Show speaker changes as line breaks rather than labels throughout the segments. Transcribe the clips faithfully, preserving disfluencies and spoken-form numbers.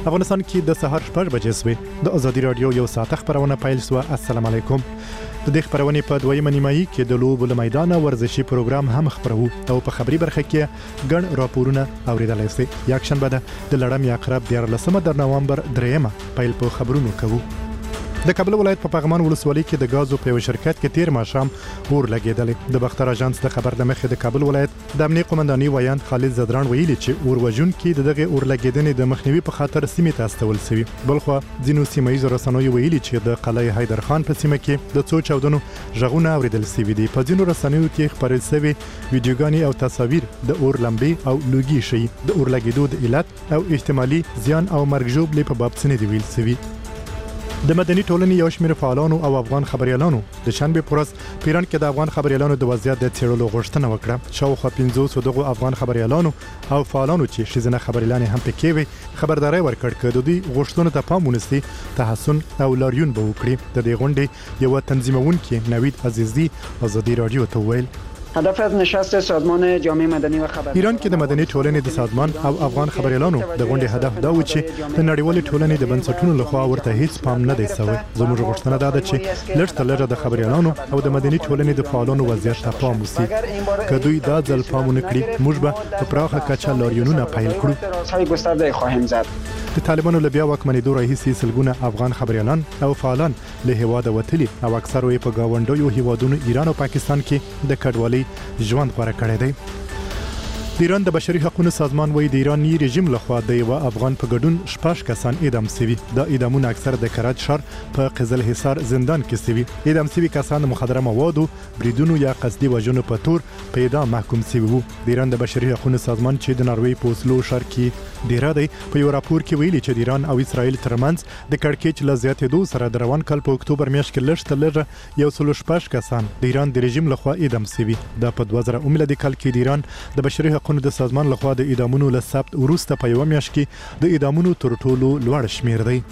افغانستان کې د سهار شپږ بجې سوې د ازادي رادیو یو ساعت خبرونه پیل سو. السلام علیکم. د دې خبرونې په دویمه نیمایي کې د لوبو له میدان ورزشي پروګرام هم خبرو او په خبري برخه کې ګڼ راپورونه اوریدلای شئ. یک شنبه ده د لړم یقرب د لسمه د نومبر دریمه پیل په خبرونو کوو. د کابل ولایت په پغمان ولسوالۍ کې د غازو په یو شرکت کې تیر ماښام اور لګیدل. د بختر اژانس د خبر د مخې د کابل ولایت د امنیه قومنداني ویان خالد زدران ویلي چې اور وژون کې دغه اور لګیدنې د مخنیوي په خاطر سیمې ته استول شوی. بلخو ځینو سیمایي رسنیو ویلي چې د قلعه حیدر خان په سیمه کې د څو چاودنو ژغونه اوریدل شوي دي. په ځینو رسنیو کې خبرې شوي ویډیوګانې او تصاویر د اور لمبې او لوګي شي د اور لګیدو د علت او احتمالي زیان او مرګ ژوبلې په باب څه دی ویل شوی. د مدني ټولنې یو شمېر فعالانو او افغان خبريالانو د شنبه پر ورځ پیران کې د افغان خبريالانو د وضعیت د څېړلو غوښتنه وکړه. شاوخوا پنځوس دغه افغان خبريالانو او فعالانو چې شزنه خبريالان هم پکې وي خبرداري ورکړ چې د دې غوښتنو ته پام ونیسي تحسن او لاریون به وکړي. د دې غونډې یو تنظیمونکي نوید عزیزی ازادي رادیو ته ویل
هدف از نشست سازمان جامعه مدنی و خبر
ایران کې د مدني ټولنې د سازمان او افغان خبريالانو د غونډې هدف دا و چې د نړیوالې ټولنې د بنسټونو لخوا ورته هیڅ پام نه دی شوی. زموږ غوښتنه دا ده چې لږ تر لږه د خبريالانو او د مدني ټولنې د فعالانو وضعیت ته پام وشي. که دوی دا ځل پام ونکړي موږ به په پراخه کچه لاریونونه پیل کړو.
رازهای گسترده خواهیم زد.
د طالبانو له بیا واکمنېدو راهیسې سلګونه افغان خبريالان او فعالان له هیواده وتلي او اکثره یې په گاونډیو هیوادونو ایران او پاکستان کې د کډوالۍ ژوند غوره کړی دی. د ایران د بشري حقوقو سازمان وایي د ایراني رژیم لخوا د یو افغان په ګډون شپږ کسان اعدام شوي. د اعدامونو اکثر د کرج ښار په قزل حصار زندان کې شوي. اعدام شوي کسان د مخدره موادو بریدونو یا قصدي وژنو په تور په اعدام محکوم شوي وو. د ایران د بشري حقوقو سازمان چې د ناروې په اوسلو ښار کې ډیره دی په یو راپور کې ویلي چې د ایران او اسرائیل ترمنځ د کړکېچ له زیاتېدو سره د روان کال په اکتوبر میاشت کې لږ تر لږه یو سل شپږ کسان د ایران د رژیم لخوا اعدام شوي. دا په دوه زره اووه میلادي کال کې د ایران د بشري حقوقو د سازمان لخوا د اعدامونو له ثبت وروسته په یو میاشت کې د اعدامونو تر ټولو لوړ شمیر دی.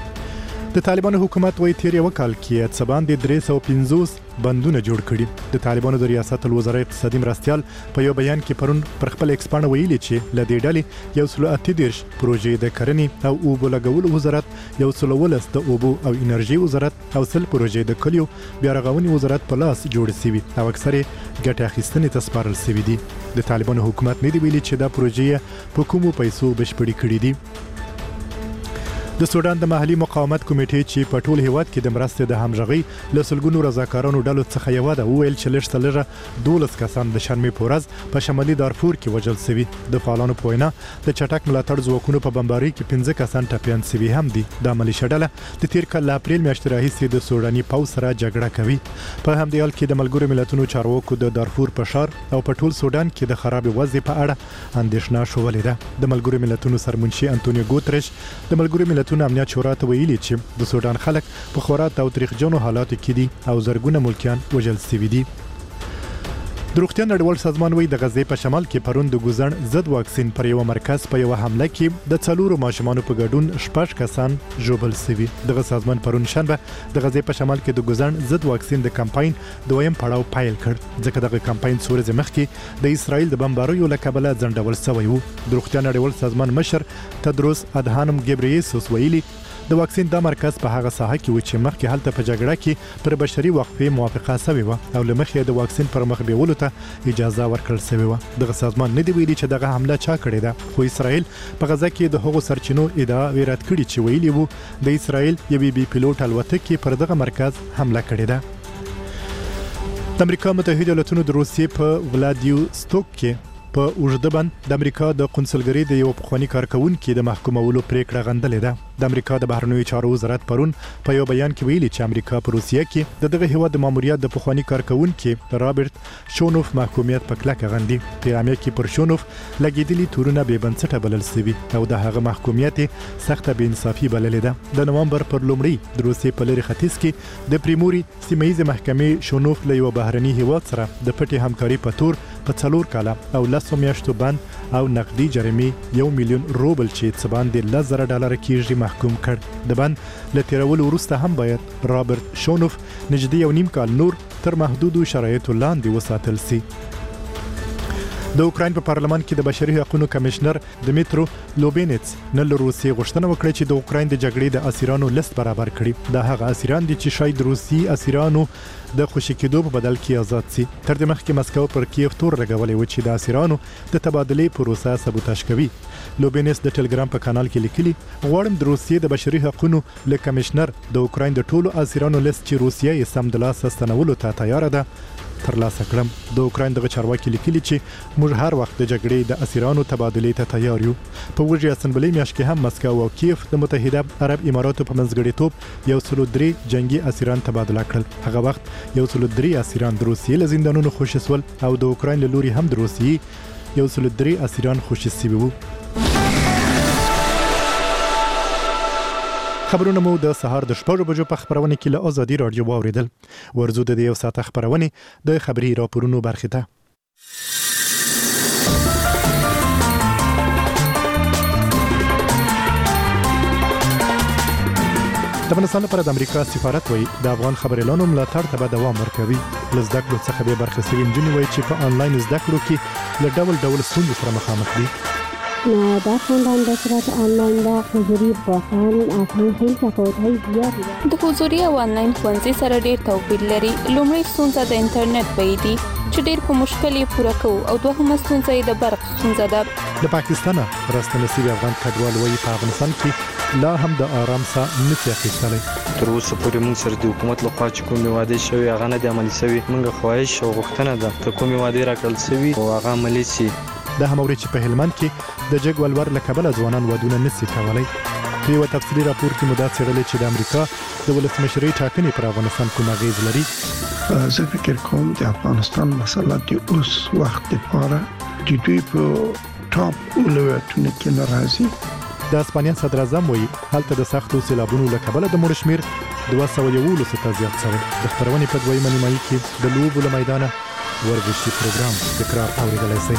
د طالبانو حکومت وایي تیر یو کال کې څه باندې درې سوه پنځوس بندونه جوړ کړي. د طالبانو د ریاست الوزرا اقتصادي مرستیال په یو بیان کې پرون پر خپل ایکسپانډ ویلي چې له دې ډلې یو سل اته دېرش پروژې د کرنې او اوبو لګولو وزارت، یو سل ولس د اوبو او انرژي وزارت او سل پروژې د کلیو بیا رغونې وزارت په لاس جوړ شوي او اکثره ګټه اخیستنې ته سپارل شوي دي. د طالبانو حکومت نه دی ویلي چې دا پروژې په کومو پیسو بشپړې کړې دي. د سودان د محلي مقاومت کمیټې چې په ټول هیواد کې د مرستې د همغږي له سلګونو رضاکارانو ډلو څخه یو ده وویل چې لږ تر لږه دولس کسان د شنبې په ورځ په شمالي دارفور کې وژل شوي. د فعالانو په وینا د چټک ملاتړ ځواکونو په بمبارۍ کې پنځه کسان ټپیان شوي هم دي. د ملیشه ډله د تیر کال له اپریل میاشتې راهیسې د سوداني پوځ سره جګړه کوي. په همدې حال کې د ملګرو ملتونو چارواکو د دارفور په ښار او په ټول سودان کې د خراب وضع په اړه اندېښنه شولې ده. د ملګرو ملتونو سرمنشي انټونیو ګوتریش د ملګرو ملتونو امنیت شورا ته ویلي چې د سودان خلک په خورا تاوتریخجنو حالاتو کې دي او زرګونه ملکیان وژل شوي دي. د روغتیا نړیوال سازمان وایي د غزې په شمال کې پرون د ګوزڼ ضد واکسین پر یو مرکز په یو حمله کې د څلورو ماشومانو په ګډون شپږ کسان ژوبل شوي. دغه سازمان پرون شنبه د غزې په شمال کې د ګوزڼ ضد واکسین د کمپاین دویم پړاو پیل کړ ځکه دغه کمپاین څو ورځې مخکې د اسرائیل د بمباریو له کبله ځنډول شوی و. د روغتیا نړیوال سازمان مشر تدروس ادهانم ګبریسوس ویلي د واکسین دا مرکز په هغه ساحه کې و چې مخکې هلته په جګړه کې پر بشري وقفې موافقه شوې وه او له مخې د واکسین پر مخ بیولو ته اجازه ورکړل شوې وه. دغه سازمان نه دی ویلي چې دغه حمله چا کړې ده، خو اسرائیل په غزه کې د هغو سرچینو ادعا رد کړې چې ویلي وو د اسرائیل یوې بي پیلوټ الوتکې پر دغه مرکز حمله کړې ده. د امریکا متحده ایالاتونو د روسیې په ولادیوستوک کې په اوږده بند د امریکا د قونسلګرۍ د یو پخواني کارکونکي د محکومولو پریکړه غندلې ده. د امریکا د بهرنیو چارو وزارت پرون په یو بیان کې ویلي چې امریکا په روسیه کې د دغه هیواد د ماموریت د پخواني کارکونکي رابرټ شونوف محکومیت په کلکه غندي. په اعلامیه کې پر شونوف لګیدلي تورونه بې بنسټه بلل شوي او د هغه محکومیت سخته بې انصافي بللې ده. د نومبر پر لومړۍ د روسیې په لرې ختیځ کې د پریموري سیمهییزې محکمې شونوف له یو بهرني هیواد سره د پټې همکاري په تور په څلور کاله او لسو میاشتو بند او نقدي جریمې یو میلیون روبل چې څه باندې لس زره ډالره کېږي محکوم کړ. د بند له تیرولو وروسته هم باید رابرټ شونوف نږدې یو نیم کال نور تر محدودو شرایطو لاندې وساتل سي. د اوکراین په پارلمان کې د بشري حقوقو کمشنر دمیترو لوبینټس نن له روسیې غوښتنه وکړه چې د اوکراین د جګړې د اسیرانو لیست برابر کړي. دا هغه اسیران دي چې شاید روسي اسیرانو د خوشی کېدو په بدل کې آزاد شي. تر دې مخکې مسکو پر کیف تور لګولې و چې د اسیرانو د تبادلې پروسه سبوتاژ کوي. لوبینټس د ټلګرام په کانال کې لیکلي غواړم د روسیې د بشري حقوقو له کمشنر د اوکراین د ټولو اسیرانو لیست چې روسیه یې سم د لاس ستنولو ته تیار ده ترلاسه کړم. د اوکراین دغه چارواکي لیکلي چې موږ هر وخت د جګړې د اسیرانو تبادلې ته تیار یو. په وجه اسمبلی میاشت کې هم مسکو او کیف د متحده عرب اماراتو په منځګړیتوب یو سل درې جنگي اسیران تبادله کړل. هغه وخت یو سل درې اسیران د روسیې له زندانونو خوشي شول او د اوکراین له لوري هم د روسیې یو سل درې اسیران خوشي شوي وو. خبرونه مو د سهار د شپږ بجو په خبرونه کې له ازادي رادیو واوریدل. ورزو د یو ساعت خبرونه د خبري راپورونو برخه ده. د افغانستان لپاره د امریکا سفارت وایي د افغان خبريالانو ملاتړ ته به دوام ورکوي. لزده کړو څخه به برخه سوي نجونې وایي چې په انلاین زده کړو کې له ډول ډول ستونزو سره مخامخ دي.
در خواندن به صورت آنلاین و حضوری واقعا اصلا خیلی تفاوت‌های زیادی داره.
د حضوری او آنلاین ښوونځي سره ډېر توپیر لري. لومړی ستونزه د انټرنیټ بیې دي چې ډېر په مشکل یې پوره کوو او دوهمه ستونزه یې د برق ستونزه ده.
د پاکستان راستنسي افغان کډوال وایي په افغانستان کې لا هم د آرام ساه نشي اخیستلی.
تر اوسه پورې موږ سره د حکومت لخوا چې کومې وعدې شوي هغه نه دي عملي شوي. موږ خواهش او غوښتنه ده که کومې وعدې راکړل شوي او هغه عملي شي.
د هموري چې په هلمند کې د جګ ولور له کبله ځوانان ودونه نشي کولای. په یو تفصیلي راپور کې مدعا څرګندوي چې د امریکا د ولسمشرۍ ټاکنې پر افغانستان کوم اغیز لري.
زه فکر کوم د افغانستان مسله د اوس وخت لپاره د دوی په ټاپ اولویتونو کې ناراضي.
د اسپانیا صدر اعظم وایي هلته د سختو سیلابونو له کبله د مړو شمیر دوه سوه یوولس ته زیات شوی. د خبرونې په دویمه نیمایي کې د لوبو له میدانه ورزشي پروګرام تکرار اوریدلای شئ.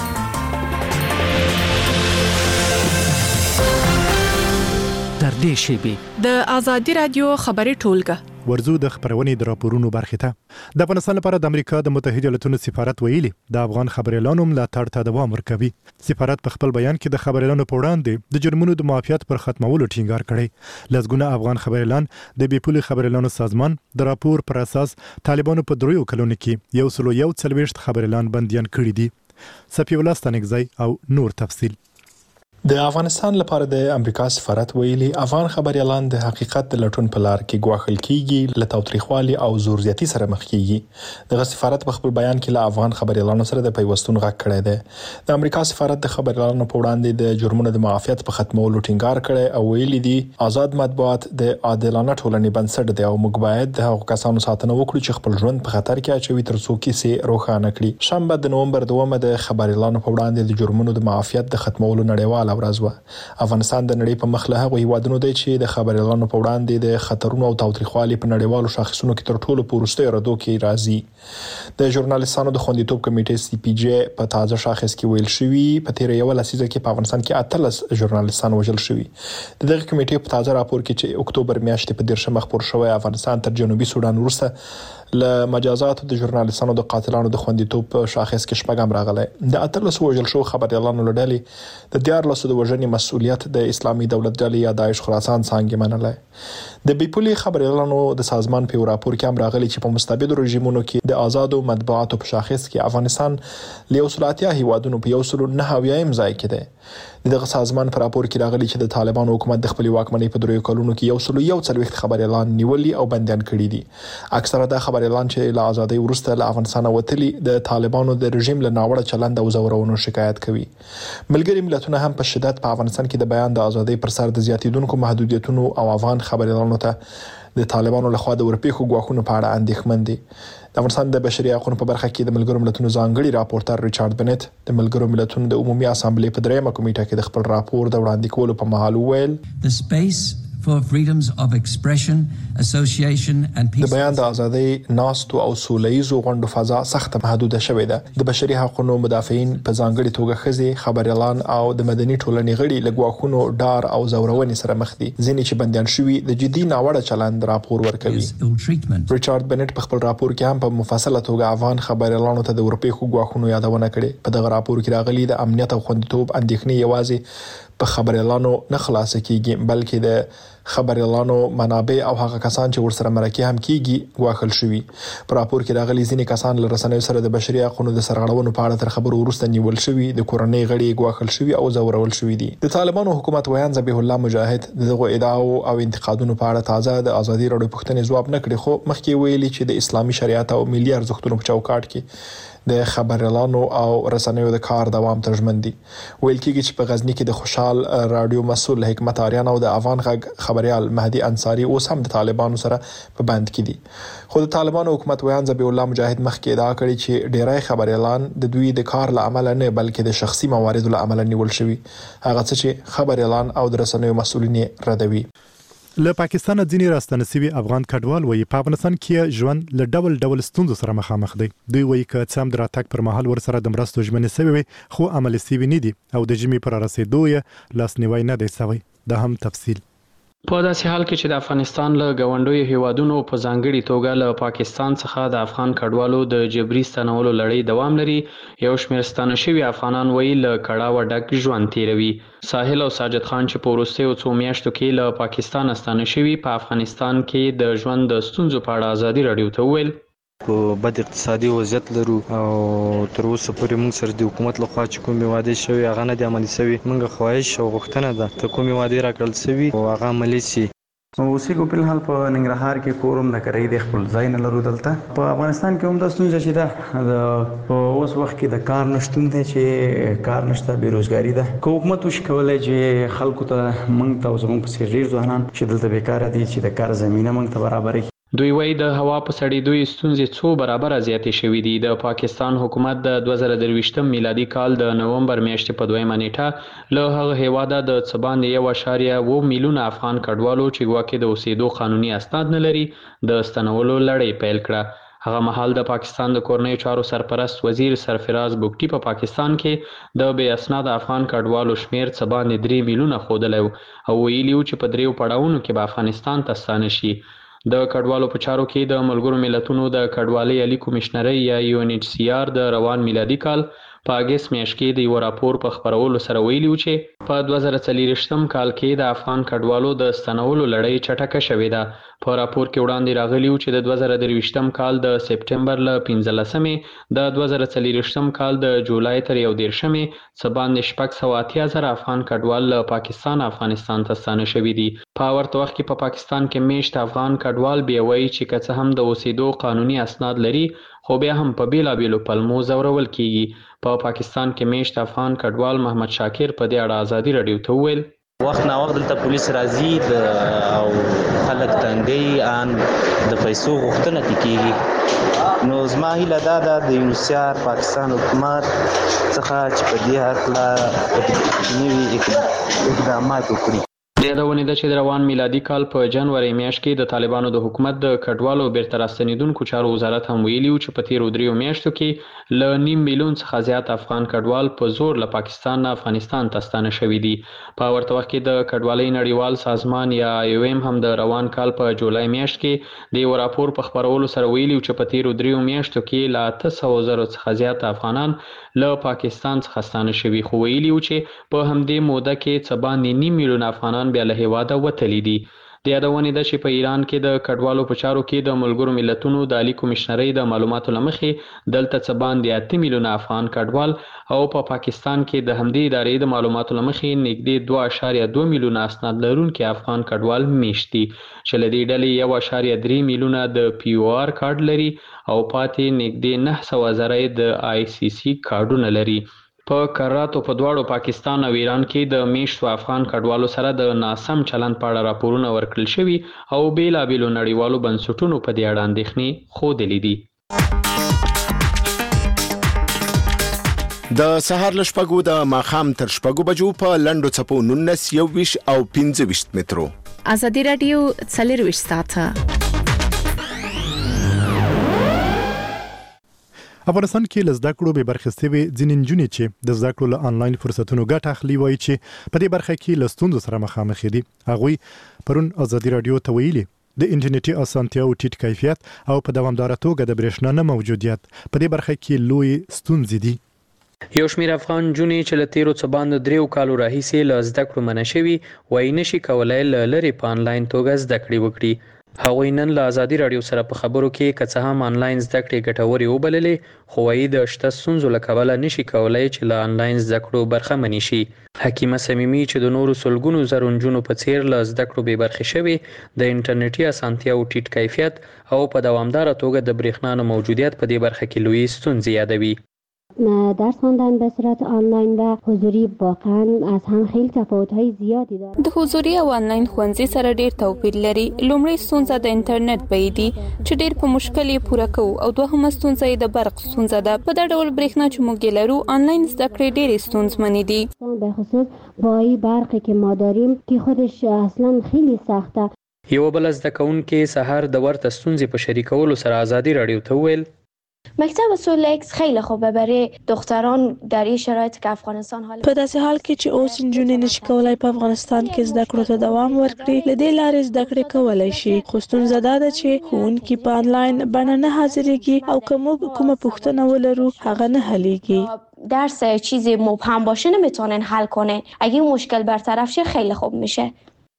در دې شیبې
د ازادي رادیو خبري ټولګه
ورزو د خبرونې د راپورونو برخه ته. د افغانستان لپاره د امریکا د متحده ایالاتونو سفارت ویلي د افغان خبريالانو ملاتړ ته دوام ورکوي. سفارت په خپل بیان کې د خبريالانو په وړاندې د جرمونو د معافیت پر ختمولو ټینګار کړی. لږونه افغان خبريالان د بیپولي خبريالانو سازمان د راپور پر اساس طالبانو په دریو کلونو کې یو سل یو څلوېښت خبريالان بنديان کړي دي. سپي الله ستانګزی او نور تفصیل.
د افغانستان لپاره د امریکا سفارت ویلي افغان خبريالان د حقیقت د لټون په لار کې ګواښل کیږي، له تاوتریخوالي او زور زیاتی سره مخ کیږي. د سفارت په خپل بیان کې له افغان خبريالانو سره د پیوستون غږ کړی دی. د امریکا سفارت د خبريالانو په وړاندې د جرمونو د معافیت په ختمولو ټینګار کړی او ویلي دي آزاد مطبوعات د عادلانه ټولنې بنسټ دی او موږ باید د هغو کسانو ساتنه وکړو چې خپل ژوند په خطر کې اچوي تر څو کیسې روښانه کړي. شنبه د نومبر دومه د خبريالانو په وړاندې د جرمونو د معافیت د ختمولو نړیواله ورځ و. افغانستان د نړۍ په مخ له هغو هیوادونو دی چې د خبريالانو په وړاندې د خطرونو او تاوتریخوالي په نړیوالو شاخصونو کې تر ټولو پورسته ردو کې راځي. د ژورنالیستانو د خوندیتوب کمیټې سی پی جی په تازه شاخص کې ویل شوی په تیر یو لسیزه کې په افغانستان کې اتلس ژورنالیستان وژل شوي. د دغه کمیټې په تازه راپور کې چې اکتوبر میاشتې په دیرشم خبر شوی افغانستان تر جنوبي سودان وروسته له مجازاتو د ژورنالیستانو د قاتلانو د خوندیتوب په شاخص کې شپږم راغلی. د اتلس وژل شو خبريالانو له ډلې د دیارلسو د وژنې مسؤلیت د اسلامي دولت ډلې یا داعش خراسان څانګې منلای. د بیپولي خبريالانو د سازمان په راپور کې هم راغلی چې په مستبد رژیمونو کې د آزادو مطبوعاتو په شاخص کې افغانستان له یو سل اتیا هیوادونو په یو سل نهه اویایم ځای کې دی. دغه سازمان په راپور کې راغلی چې د طالبانو حکومت د خپل واکمنۍ په دریو کلونو کې یو سل یو څلوېښت خبريالان نیولي او بندیان کړي دي. اکثره د خبريالان چې له آزادۍ وروسته له افغانستان وتلي د طالبانو د رژیم له ناوړه چلند او زورونو شکایت کوي. ملګري ملتونه هم په شدت په افغانستان کې د بیان د آزادۍ پر سر د زیاتیدونکو محدودیتونو او افغان خبريالانو ته د طالبانو لخوا د ورپېښو ګواښونو په اړه اندېښمن دي. د افغانستان د بشري حقوقو په برخه کې د ملګرو ملتونو ځانګړي راپورټر ریچارډ بنت د ملګرو ملتونو د عمومي اسامبلې په دریمه کمیټه کې د خپل راپور د وړاندې کولو په مهال وویل
The space for freedoms of expression, association and peace.
د بیان د ازادۍ ناستو او سولهیزو غونډو فضا سخت محدوده شوې ده. د بشري حقوقو مدافعین په ځانګړي توګه خزي خبريالان او د مدني ټولنې غړي لګواخونو ډار او زورونې سره مخ دي. ځینې چې بنديان شوي د جدي ناوړه چلند راپور ورکوي. ریچارډ بنټ په خپل راپور کې هم په مفصله توګه افغان خبريالانو ته د اروپای خواخونو یادونه کړې. په دغه راپور کې راغلي د امنیت او خوندیتوب اندېښنې یوازې په خبريالانو نه خلاص کیږي بلکې د خبريالانو منابع او هغه کسان چې ورسره مرکه هم کیږي واخل شوي. په راپور کې راغلي ځینې کسان له رسنیو سره د بشري حقوقو د سرغړونو په اړه تر خبرو وروسته نیول شوي، د کورنۍ غړي واخل شوي او زورول شوي دي. د طالبانو حکومت ویان ذبیح الله مجاهد دغه ادعاو او انتقادونو په اړه تازه د ازادي راډیو پوښتنې ځواب نه کړي، خو مخکې ویلي چې د اسلامي شریعت او ملي ارزښتونو په چوکاټ کې د خبريالانو او رسنیو د کار دوام ترجمن دي. ویل کېږي چې په غزنی کې د خوشحال رادیو مسول حکمت آریان او د افغان غږ خبريال مهدي انصاری اوس هم د طالبانو سره په بند کې دي. خو د طالبانو حکومت ویان ذبیح الله مجاهد مخکې ادعا کړې چې ډیری خبريالان د دوی د کار لامل نه بلکې د شخصي مواردو لامل نیول شوي، هغه څه چې خبريالان او د رسنیو مسؤلین ردوي.
له پاکستان ځینې راستنه شوي افغان کډوال وایي په افغانستان کې ژوند له ډول ډول ستونزو سره مخامخ دی. دوی وایي که څه هم د راتګ پر مهال ورسره د مرستو ژمنې شوي وي خو عملي شوي نه دي او د ژمي پر رسیدو یې لاسنیوی نه دی شوی. دا هم تفصیل.
په داسې حال کې چې د افغانستان له ګاونډیو هیوادونو په ځانګړي توګه له پاکستان څخه د افغان کډوالو د جبري ستنولو لړۍ دوام لري، یو شمېر ستانه شوي افغانان وایي له کړاوه ډک ژوند تیروي. ساحل او ساجد خان چې په وروستیو څو میاشتو کې له پاکستان ستانه شوي په افغانستان کې د ژوند د ستونزو په اړه ازادي راډیو ته وویل
په بد اقتصادي وضعیت لرو او تر اوسه پورې موږ سره د حکومت لخوا چې کومې وعدې شوي هغه نه دي عملي شوي. موږ خواهش او غوښتنه ده ته کومې وعدې راکړل شوي او هغه عملي شي.
اوسېږو په الحال په ننګرهار کې کورم د کرۍ د خپل ځای نه لرو. دلته په افغانستان کې هم د ستونزه چې ده په اوس وخت کې د کار نشتون دی چې کار نشته، بیروزګاري ده. که حکومت وشي کولی چې خلکو ته موږ ته او زموږ پسې ډېر ځوانان چې دلته بیکاره دي چې د کار زمینه موږ ته برابره کړي.
دوی وایي د هوا په سړېدو ستونزې څو برابره زیاتې شوي دي. د پاکستان حکومت د دوه زره درویشتم میلادي کال د نومبر میاشتې په دویمه نیټه له هغه هیواده د څه باندې یو اعشاریه اووه میلیونه افغان کډوالو چې ګواکې د اوسېدو قانوني اسناد نه لري د ستنولو لړۍ پیل کړه. هغه مهال د پاکستان د کورنیو چارو سرپرست وزیر سرفراز بوګټي په پاکستان کې د بې اسناد افغان کډوالو شمیر څه باندې درې میلیونه ښودلی او ویلي و چې په دریو پړاوونو کې به افغانستان ته ستانه شي. د کډوالو په چارو کې د ملګرو ملتونو د کډوالۍ عالی کمشنرۍ یا یو ان ایچ سی آر د روان میلادي کال په اګست میاشت کې د یو راپور په خپرولو سره ویلي و چې په دوه زره څلوېښتم کال کې د افغان کډوالو د ستنولو لړۍ چټکه شوې ده. په راپور کې وړاندې راغلي و چې د دوه زره درویشتم کال د سپټمبر له پنځلسمې د دوه زره څلوېښتم کال د جولای تر یو دېرشمې څه باندې شپږ سوه اتیا زره افغان کډوال له پاکستان افغانستان ته ستانه شوي دي. په ورته وخت کې په پاکستان کې میشت افغان کډوال بیا وایي چې که څه هم د اوسېدو قانوني اسناد لري خو بیا هم په بیلابیلو پلمو ځورول کیږي. په پاکستان کې میشت افغان کډوال محمد شاکر په دې اړه ازادي راډیو ته وویل
وخت نا وخت دلته پولیس راځي او خلک تنګي ان د پیسو غوښتنه کوي. نو زما هیله دا ده د یونیسیار پاکستان حکومت څخه چې په دې حق نوي اقدامات وکړي.
د یادونې ده چې د روان میلادي کال په جنوري میاشت کې د طالبانو د حکومت د کډوالو بیرته راستنېدونکو چارو وزارت هم ویلي و چې په تیرو دریو میاشتو کې له نیم میلیون څخه زیات افغان کډوال په زور له پاکستان نه افغانستان ته ستانه شوي دي. په ورته وخت کې د کډوالۍ نړیوال سازمان یا آی او ایم هم د روان کال په جولای میاشت کې د یو راپور په خپرولو سره ویلي و چې په تیرو دریو میاشتو کې له اته سوه زرو څخه زیات افغانان له پاکستان څخه ستانه شوي، خو ویلي و چې په همدې موده کې څه باندې نیم میلیون افغانان بیا له هیواده وتلي دي. د یادونې ده چې په ایران کې د کډوالو په چارو کې د ملګرو ملتونو د عالی کمشنرۍ د معلوماتو له مخې دلته څه باندې اته میلیونه افغان کډوال او په پا پاکستان کې د همدې ادارې د معلوماتو له مخې نږدې دوه اعشاریه دوه میلیونه اسناد لرونکي افغان کډوال میشت دي چې له دې ډلې یو اعشاریه درې میلیونه د پی او آر کارډ لري او پاتې نږدې نهه سوه زره د آی سی سی کارډونه لري. په کراتو په دواړو پاکستان او ایران کې د میشتو افغان کډوالو سره د ناسم چلند په اړه راپورونه ورکړل شوي او بیلابیلو نړیوالو بنسټونو په دې اړه اندېښنې ښودلې دي.
د سهار له شپږو د ماښام تر شپږو بجو په لنډو څپو نولس، یو ویشت او پنځه ویشت مترو
ازادي رادیو څلرویشت ساعته.
افغانستان کې لزده کړو به برخه سوي ځینې نجونې چې د زده کړو له انلاین فرصتونو ګټه اخلي وایي چې په دې برخه کې لستوندو سره مخامخ دي. هغوی پرون ازادي رادیو ته ویلي د انټرنیټي اسانتیاو ټیټ کیفیت او په دوامداره توګه د برېښنا نه موجودیت په دې برخه کې لوی ستونزې دي.
یو شمېر افغان نجونې چې له تیرو څه باندې دریو کالو راهیسې له زده کړو منع شوي وایي نشي کولی له لرې په انلاین توګه زده کړې وکړي. هغوی نن له ازادي رادیو سره په خبرو کې که څه هم انلاین زده کړې ګټورې وبللې خو وایي د شته ستونزو له کبله نشي کولی چې له انلاین زده کړو برخمنې شي. حکیمه صمیمي چې د نورو سلګونو زرو نجونو په څیر له زده کړو بې برخې شوې د انټرنیټي اسانتیاو ټیټ کیفیت او په دوامداره توګه د برېښنا نه موجودیت په دې برخه کې لوی ستونزې یادوي.
درس خواندن به صورت آنلاین و حضوری واقعا از هم خیلی تفاوت‌های زیادی داره.
د حضوری او آنلاین ښوونځي سره ډیر توپیر لري. لومړی ستونزه د انټرنیټ بیې دي چې ډیر په مشکل یې پوره کوو او دوهمه ستونزه یې د برق ستونزه ده. په دا ډول برېښنا چې موږ لرو آنلاین زده کړې ډېرې ستونزمنې دي.
به خصوص با این برقی که ما داریم که خودش اصلا خیلی سخته.
یو بل زده کوونکي سحر د ورته ستونزې په شریکولو سره ازادي رادیو ته وویل
مکتب سولکس خیلی خوبه برای دختران در این شرایط که افغانستان حال
په داسې حال کې چې اوس نجونې نشي کولای په افغانستان کې زده کړو ته دوام ورکړي له دې لارې زده کړې کولای شي. خو ستونزه دا ده چې ښوونکي په آنلاین بڼه نه حاضرېږي او که موږ کومه پوښتنه ولرو هغه نه حلیږي.
درس چیزی مبهم باشه نمیتونن حل کنه. اگه مشکل برطرف شه خیلی خوب میشه.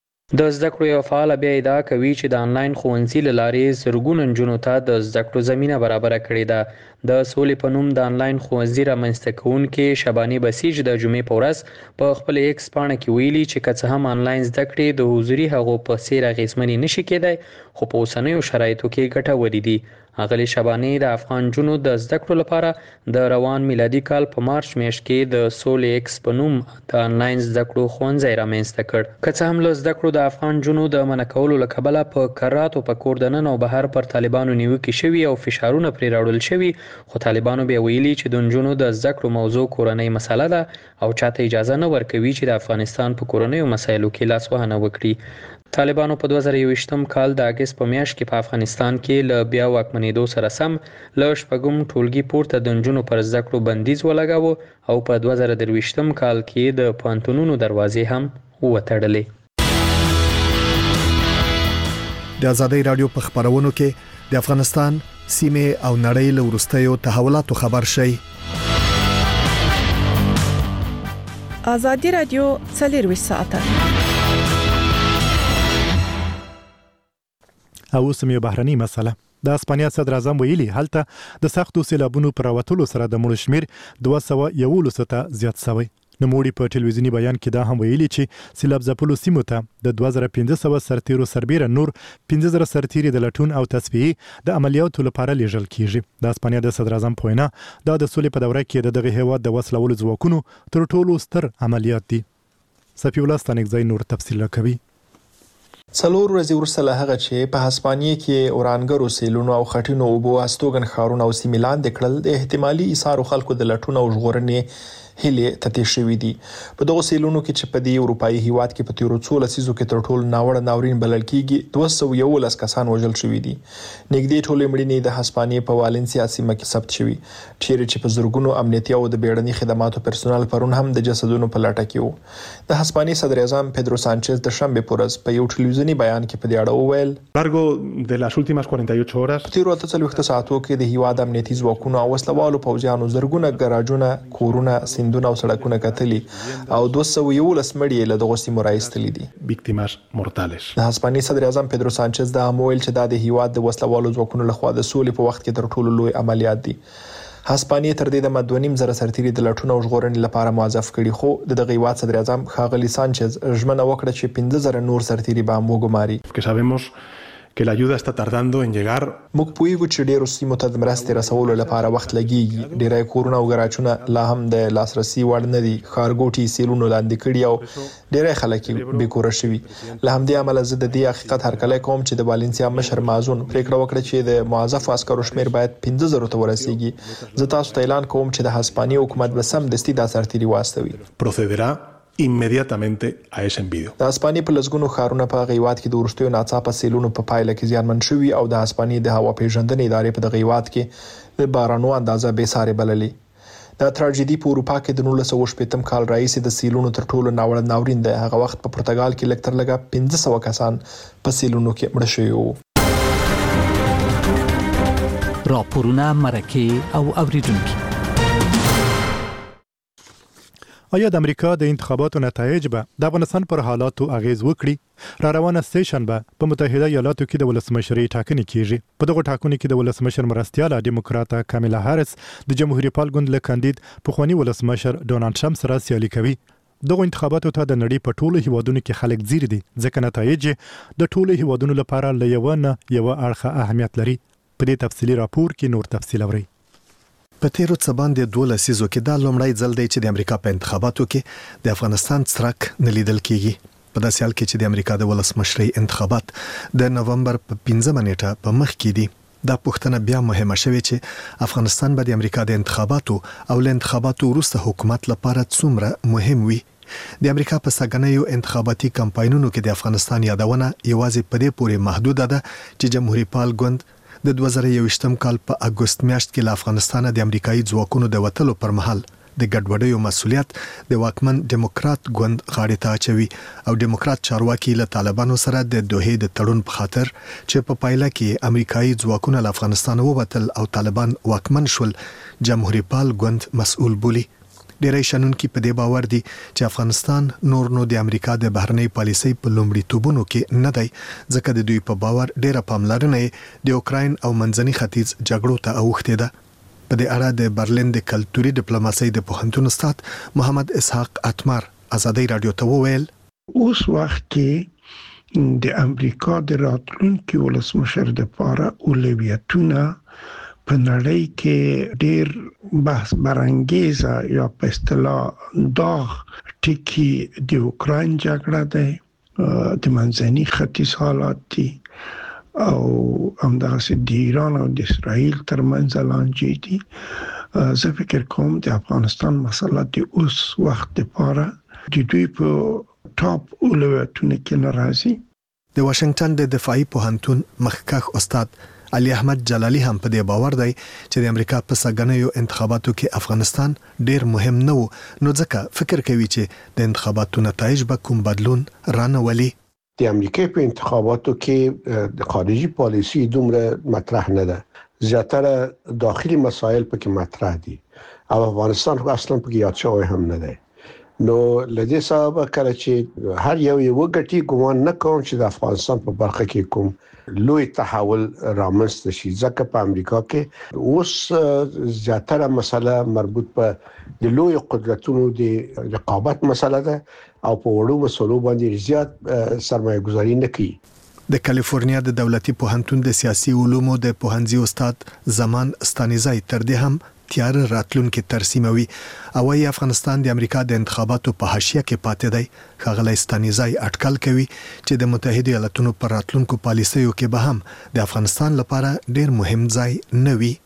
د زده کړو یو فعال بیا ادعا کوي چې د آنلاین ښوونځي له لارې زرګونو نجونو ته د زده کړو زمینه برابره کړې ده. د سولې په نوم د آنلاین ښوونځي رامنځته کوونکي شبانې بسیج د جمعې په ورځ په خپل ایکس پاڼه کې ویلي چې که څه هم آنلاین زده کړې د حضوري هغو په څیر اغېزمنې نشي کېدی خو په اوسنیو شرایطو کې ګټورې دي. اغلی شبانې د افغان جنو د زده کړو لپاره د روان میلادي کال په مارچ میاشت کې د سولې ایکس په نوم د آنلاین زده کړو ښوونځی رامنځته کړ. که څه هم له زده کړو د افغان جنو د منع کولو له کبله په کراتو په کور دننه او بهر پر طالبانو نیوکې شوي او فشارونه پرې راوړل شوي خو طالبانو بیا ویلي چې د نجونو د زده کړو موضوع کورنۍ مسله ده او چاته اجازه نه ورکوي چې د افغانستان په کورنیو مسایلو کې لاسوهنه وکړي. طالبانو په دوه زره یوویشتم کال د اګست په میاشت کې په افغانستان کې له بیا واکمنېدو سره سم له شپږم ټولګي پورته د نجونو پر زده کړو بندیز ولګاوه او په دوه زره درویشتم کال کې د پوهنتونونو دروازې هم وتړلې.
د ازادي رادیو په خبرونو کې د افغانستان سیمه او نړۍ له وروستیو تحولاتو خبر شي.
ازادي رادیو څلرویشت ساعته.
او سمې بهرني مسله د اسپانیا صدر اعظم ویلي هلته د سختو سیلابونو پر راوتلو سره د مړو شمیر دوه سوه یولس ته زیات شوی. نوموړي په ټلویزیوني بیان کې دا هم ویلي چې سیلاب ځپلو سیمو ته د دوه زره پنځه سوه سرتیرو سربیره نور پنځه زره سرتیري د لټون او تصفیې د عملیاتو لپاره لیږل کیږي. د اسپانیا د صدر اعظم په وینا دا د سولې په دوره کې د دغه هیواد د وسلوالو ځواکونو تر ټولو ستر عملیات دي. صفي الله ستانکزی نور تفصیل کوي.
څلور ورځې وروسته له هغه چې په هسپانیې کې اورانګرو سیلونو او خټینو اوبو استوګن ښارونه او سیمې لاندې کړل د احتمالي ایثارو خلکو د لټون او ژغورنې هلې تتې شوې دي. په دغو سیلونو کې چې په دې اروپایي هیواد کې په تیرو څو لسیزو کې تر ټولو ناوړه ناورین بلل کېږي دوه سوه یولس کسان وژل شوي دي. نږدې ټولې مړینې د هسپانیې په والنسیا سیمه کې ثبت شوي چیرې چې په زرګونو امنیتي او د بیړني خدماتو پرسونل پرون هم د جسدونو په لټه کې وو. د هسپانیې صدر اعظم پیدرو سانچز د شنبه په ورځ په یو ټلویزیوني بیان کې په دې اړه وویل
largo de las últimas cuarenta y ocho horas
په تیرو اته څلوېښتو ساعتو کې د هیواد امنیتي ځواکونو او وسلوالو پوځیانو زرګونه ګراجونه کورونه سیندونه او سړکونه کتلي او دوه سوه یولس مړي له دغو سیمو راایستلي دي.
víctimas mortales.
د هسپانیې صدر اعظم پیدرو سانچز دا هم ویل چې دا د هیواد د وسلوالو ځواکونو لخوا د سولې په وخت کې تر ټولو لوی عملیات دي. هسپانیې تر دې د دوه نیم زره سرتیري د لټون او ژغورنې لپاره موظف کړي خو د دغه هیواد صدر اعظم ښاغلي سانچز ژمنه وکړه چې پنځه زره نور سرتیري به هم وګماري.
que sabemos que la ayuda está tardando en llegar.
موږ پوهیږو چې ډیرو سیمو ته د مرستې رسولو لپاره وخت لګیږي. ډیری کورونه او ګراجونه لا هم د لاسرسي وړ نه دي. ښارګوټي سیلونو لاندې کړي او ډیری خلک بې کوره شوي. له همدې امله زه د دې حقیقت هرکلی کوم چې د والنسیا مشر مازون پریکړه وکړه چې د موظفو عسکرو شمیر باید پنځه زرو ته ورسیږي. زه تاسو ته اعلان کوم چې د هسپانیې حکومت به سمدستي دا سرتیري واستوي.
procederá inmediatamente a ese envidio.
د اسپانیې په لسګونو ښارونه په غیوات کې د ورستیو ناڅاپه سیلونو په پایله کې زیانمن شوي او د اسپانیې د هوا پیژندنې ادارې په غیوات کې د بارانو اندازه به ساري بللې د تراژیدي په اروپا کې د نولس سوه شپږم کال راهیسې د سیلونو تر ټولو ناوړه ناورین دی. هغه وخت په پرتګال کې لکټر لګا پنځه سوه کسان په سیلونو کې مړه شوي وو.
راپورونه مرکه او اوریدونکو.
آیا د امریکا د انتخاباتو نتایج به د افغانستان پر حالاتو اغیز وکړي؟ را روانه سه شنبه په متحده ایالاتو کې د ولسمشرۍ ټاکنې کیږي. په دغه ټاکنو کې د ولسمشر مرستیاله ډیموکراټه کاملا هاریس د جمهوریت پال ګوند له کاندید پخوانی ولسمشر ډونالد ټرمپ سره سیالي کوي. دغه انتخاباتو ته د نړۍ په ټولو هیوادونو کې خلک ځیر دي ځکه نتایج د ټولو هیوادونو لپاره له یو نه یو اړخه اهمیت لري. په دې تفصیلی راپور کې نور تفصیل اورئ.
په تیرو څه باندې دوه لسیزو کې دا لومړی ځل دی چې د امریکا په انتخاباتو کې د افغانستان څرک نه لیدل کیږي. په داسې حال کې چې د امریکا د ولسمشرۍ انتخابات د نومبر په پنځمه نیټه په مخ کې دي. دا پوښتنه بیا مهمه شوه چې افغانستان به د امریکا د انتخاباتو او له انتخاباتو وروسته حکومت لپاره څومره مهم وي. د امریکا په سګنیو انتخاباتي کمپاینونو کې د افغانستان یادونه یوازې په دې پورې محدوده ده چې جمهوریت پال ګوند د دوه زره یوویشتم کال په اګوست میاشت کې له افغانستانه د امریکایي ځواکونو د وټلو پر مهال د ګډوډیو مسولیت د واکمن ډیموکرات ګوند غاړې ته اچوي او ډیموکرات چارواکي له طالبانو سره د دوحې د تړون په خاطر چې په پایله کې امریکایي ځواکونه له افغانستان ووتل او طالبان واکمن شول جمهوریت پال ګوند مسؤل بولي. ډیری شنونکي په دې باور دي چې افغانستان نور نو د امریکا د بهرنۍ پالیسۍ په لومړیتوبونو کې نه دی ځکه د دوی په باور ډیره پاملرنه د اوکراین او منځني ختیځ جګړو ته اوښتې ده. په دې اړه د برلین د کلتوري ډیپلوماسۍ د پوهنتون استاد محمد اسحاق اتمر ازادي رادیو ته وویل
اوس وخت کې د امریکا د راتلونکي ولسمشر لپاره اولویتونه په نړۍ کې ډېر بحث برانګیزه یا په اصطلاح داغ ټکی د اوکراین جګړه ده، د منځني ختیځ حالات دي او همدغسې د ایران او د اسرائیل ترمنځ لانجې دي. زه فکر کوم د افغانستان مسله د اوس وخت لپاره د دوی په ټاپ اولویتونو کې نه راځي.
د واشنگټن د دفاعي پوهنتون مخکښ استاد علي احمد جلالي هم په دې باور دی چې د امریکا په سګنیو انتخاباتو کې افغانستان ډیر مهم نه و نو ځکه فکر کوي چې د انتخاباتو نتایج به کوم بدلون رانولي.
د امریکا په انتخاباتو کې د خارجي پالیسي دومره مطرح نه ده، زیاتره داخلي مسایل پکې مطرح دي او افغانستان خو اصلا پکې یاد شوی هم نه دی. نو لدې سبب کله چې هر یو یو غټي ګومان نه کوم چې د افغانستان په برخه کې کوم لوی تحول رامنځته شي ځکه په امریکا کې اوس زیاتره مسله مربوط په د لوی قدرتونو د رقابت مسله ده او په وړو مسلو باندې زیات سرمایه گذاري نه کوي.
د کالیفورنیا د دولتي پوهنتون د سیاسي علومو د پوهنځي استاد زمان ستانیزای تر دې هم تیار راتلونکي ترسیموي او ای افغانستان د امریکا د انتخاباتو په حاشیه کې پاتې دی. ښاغلی ستانیزای اټکل کوي چې د متحده ایالاتونو پر راتلونکو پالیسیو کې به هم د افغانستان لپاره ډیر مهم ځای نه وي.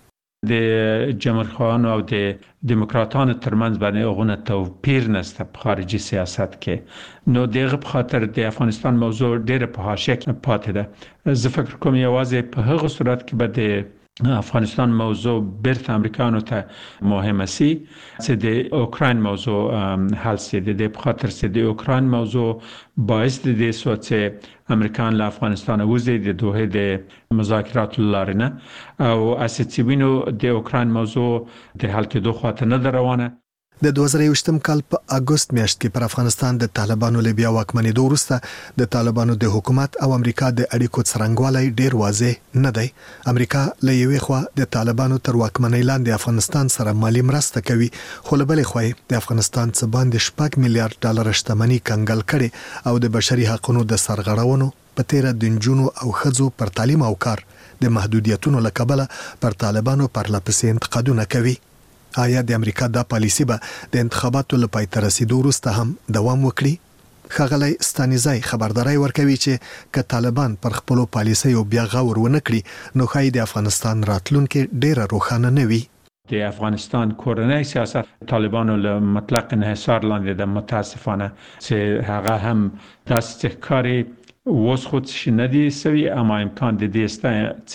د جمهورخواهانو او د دیموکراتانو ترمنځ باندې غونه توپیر نشته په خارجي سیاست کې، نو دغه په خاطر د افغانستان موضوع ډیره په حاشیه کې پاتې ده. زه فکر کوم یوازې په هغه صورت کې به د افغانستان موضوع بیرته امریکانو ته مهمه سي چې د اوکراین موضوع حل سي. د په خاطر چې د اوکراین موضوع باعث د دې سو چې امریکان له افغانستان وځي د دوه د مذاکراتو لارې نه او اساسيبینو د اوکراین موضوع د حل کېدو خاطر نه روانه.
د دوه زره یوویشتم کال په اګوست میاشت کې پر افغانستان د طالبانو له بیا واکمنېدو وروسته د طالبانو د حکومت او امریکا د اړیکو څرنګوالی ډیر واضح نه دی. امریکا له یوې خوا د طالبانو تر واکمنۍ لاندې افغانستان سره مالی مرسته کوي، خو له بلې خوا د افغانستان څخه باندې شپږ میلیارډ ډالر شتمنۍ کنګل کړي او د بشري حقوقو د سرغړونو په تیر د نجونو او ښځو پر تعلیم او کار د محدودیتونو له کبله پر طالبانو پرلپسې انتقادونه کوي. آیا د امریکا دا پالیسی به د انتخاباتو لپاره تر رسیدو وروسته هم دوام وکړي؟ ښاغلی ستانیزای خبرداري ورکوي چې که طالبان پر خپل پالیسۍ او بیا غور ونه کړي نو ښایي د افغانستان راتلونکي ډیره روښانه نه وي.
د افغانستان کورنۍ سیاست طالبانو له مطلق انحصار لاندې د متاسفانه چې هغه هم داسې ښکاري اوس خو څه نه دي سوي، اما امکان د دې شته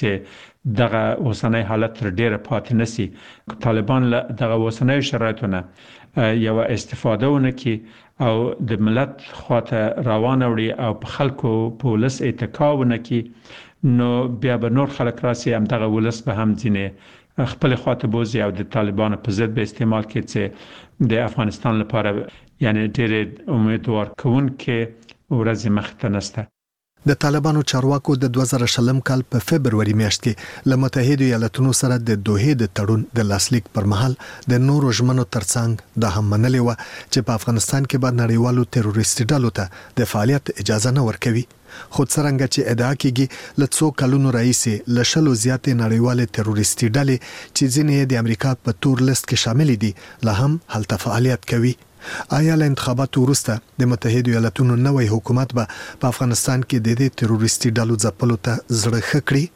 چې دغه اوسنی حالت تر ډیره پاتې نشي. طالبان له دغه اوسنی شرایطو نه یو استفاده ونه کړي او د ملت خواته روان وړي او په خلکو په ولس اتکا ونه کړي، نو بیا به نور خلک راسي هم دغه ولس به هم ځینې خپل خواته بوزي او د طالبانو په ضد به استعمال کړي چې د افغانستان لپاره یعنی ډېر امیدوار کوونکې ورځې مخته نشته.
د طالبانو چارواکو د دوه زره شلم کال په فبرवरी میاشت کې له متحده ایالاتونو سره د دوحې د تړون د لاسلیک پر مهال د نورو ژمنو ترڅنګ د هم منلې و چې په افغانستان کې به نړیوالو تروریستي ډلو ته د فعالیت اجازه نه ورکوي. خو څرنګه چې ادعا کیږي له څو کلونو راهیسې له شلو زیاتې نړیوالې تروریستي ډلې چې ځینې د امریکا په تور لیست کې شامل دي لا هم هلته فعالیت کوي. آیا له انتخاباتو وروسته د متحده ایالاتونو نوی حکومت به په افغانستان کې د دې تروریستي ډلو ځپلو ته زړه ښه کړي؟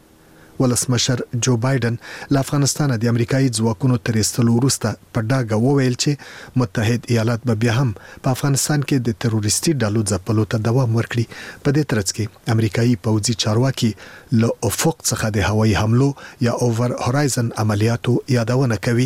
ولسمشر جو بایدن له افغانستان د امریکایي ځواکونو تر ایستلو وروسته په ډاګه وویل چې متحد ایالات به بیا هم په افغانستان کې د تروریستي ډلو ځپلو ته دوام ورکړي. په دې ترڅ کې امریکایي پوځي چارواکي له افق څخه د هوایي حملو یا اوور هورایزن عملیاتو یادونه کوي.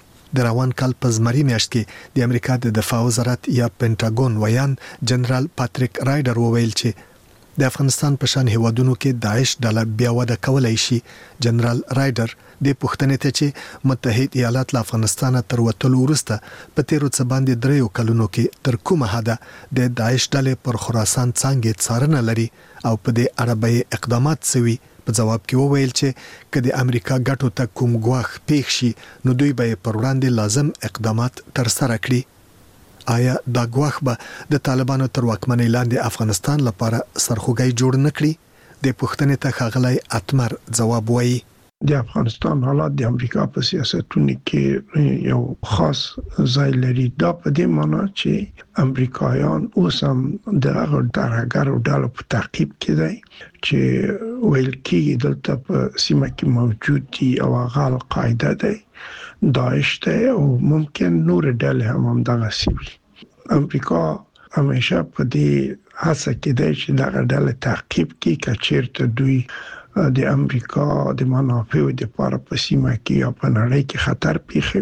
د روان کال په زمري میاشت کې د امریکا د دفاع وزارت یا پینټاګون ویان جنرال پاتریک رایډر وویل چې د افغانستان په شان هیوادونو کې داعش ډله بیا وده کولای شي. جنرال رایډر د پښتنې ته چې متحد ایالات له افغانستان تر وتلو وروسته په تیرو څه باندې دریو کلونو کې تر کومه حده د داعش ډلې پر خراسان څنګه څارنه لري او په دې اړه به اقدامات سوي. په جواب کې وویل چې کله د امریکا ګټو ته کوم ګواښ پیښ شي نو دوی به پر وړاندې لازم اقدامات تر سره کړي. آیا دا ګواښ به د طالبانو تر واکمنۍ لاندې افغانستان لپاره سرخوږی جوړ نه کړي؟ د پښتنې ته ښاغلی اتمر ځواب وایي.
د افغانستان حالات د امریکا په سیاستونو کې یو خاص ځای لري. دا په دې معنی چې امریکایان اوس هم د هغه درګرو ډلو په تعقیب کې دي چې ویل کېږي دلته په سیمه کې موجود دي او هغه القاعده دی، داعش دی او ممکن نور ډلې هم همدغه سوي. امریکا همیشه په دې هڅه کې دی چې دغه ډلې تعقیب کړي که چیرته دوی د امریکا د منافعو لپاره په سیمه کې یا په نړۍ کې خطر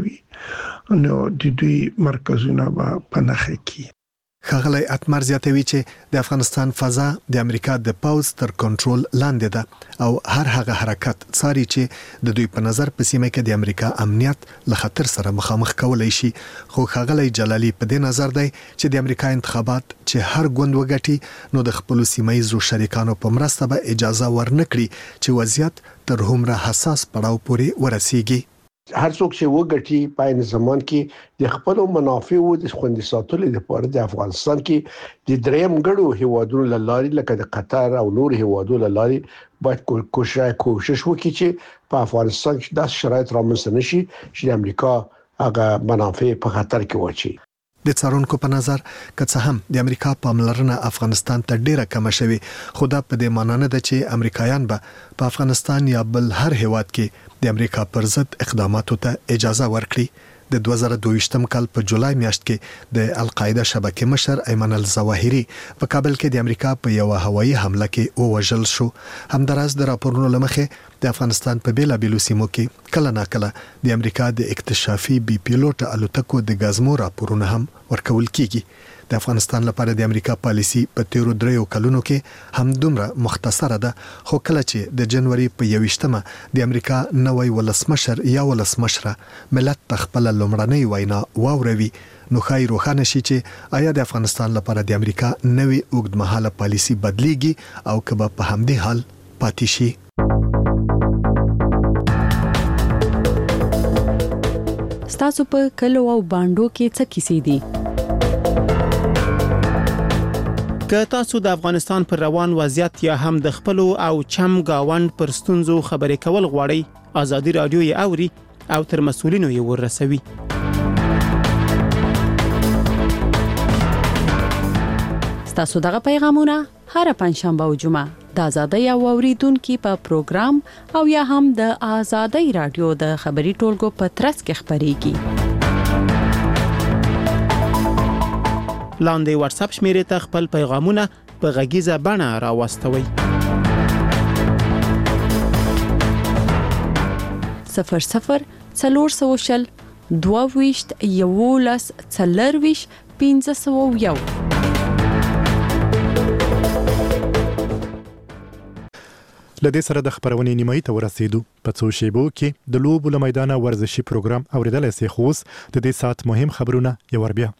پیښوي نو د دوی مرکزونه به په نښه کې.
ښاغلی اتمر زیاتوي چې د افغانستان فضا د امریکا د پوځ تر کنټرول لاندې ده او هر هغه حرکت څاري چې د دوی په نظر په سیمه کې د امریکا امنیت له خطر سره مخامخ کولای شي. خو ښاغلی جلالي په دې نظر دی چې د امریکا انتخابات چې هر ګوند وګټي نو د خپل سیمایي شریکانو په مرسته به اجازه ورنکړي چې وضعیت تر هومره حساس پړاو پورې ورسیږي.
هر څوک چې وګټي په عین زمان کې د خپل منافعو د خوندي ساتلو لپاره د افغانستان کې د دریم ګړو هیوادونو لاري لکه د قطر او نور هیوادونو لاري باید کوشش کوشش وکړي چې په افغانستان کې د شرایط رامنځته نشي چې د امریکا هغه منافع په خطر کې واچي.
د څارونکو په نظر که څه هم د امریکا پاملرنه افغانستان ته ډیره کم شوي، خو دا په دې معنی نه ده چې امریکایان به په افغانستان یا بل هر هیواد کې د امریکا پر ضد اقداماتو ته اجازه ورکړي. د دوه زره دوه ویشتم کال په جولای میاشت کې د القاعده شبکې مشر ایمن الظواهری په کابل کې د امریکا په یو هوایي حمله کې ووژل شو. همداراز د راپورونو لمخې د افغانستان په بیلابیلو سیمو کې کله ناکله د امریکا د اکتشافي بي پیلوټ الوتکو د غازمو راپورونه هم ورکول کیږي. د افغانستان لپاره د امریکا پالیسی په تیرو دریو کلونو کې هم دومره مختصره ده، خو کله چې د جنوري په یویشتمه د امریکا نوی ولسمشر یا ولسمشره ملت تخپل لومړنۍ وینا واوروي نو ښایي روښانه شي چې آیا د افغانستان لپاره د امریکا نوی اوږدمهاله پالیسی بدلیږي او که به په همدې حال پاتې شي.
ستاسو په کلو او باندو کې څه کیسې دي؟
که تاسو د افغانستان پر روان وضعیت یا هم د خپل او چم گاوند پر ستونزو خبرې کول غواړئ، ازادي رادیو یې اوري او تر مسؤلینو یې ورسوي.
ستاسو دغه پیغامونه هر پنځشنبه او جمعه د آزادۍ او اوریدونکو په پروګرام او یا هم د آزادۍ رادیو د خبري ټولګو په ترڅ کې خبريږي.
لاندې واتس اپ شمیرې ته خپل پیغامونه په غږیزه بڼه راوستوئ.
صفر صفر څلور سوه شل دوه ویشت یولس څلرویشت پنځه سوه یو.
لدې سره د خبرونې نیمایي ته ورسېدو. په څو شیبو کې د لوبو له میدانه ورزشي پروګرام اوریدلای شئ. خو اوس د دې سات مهم خبرونه یو ور بیا.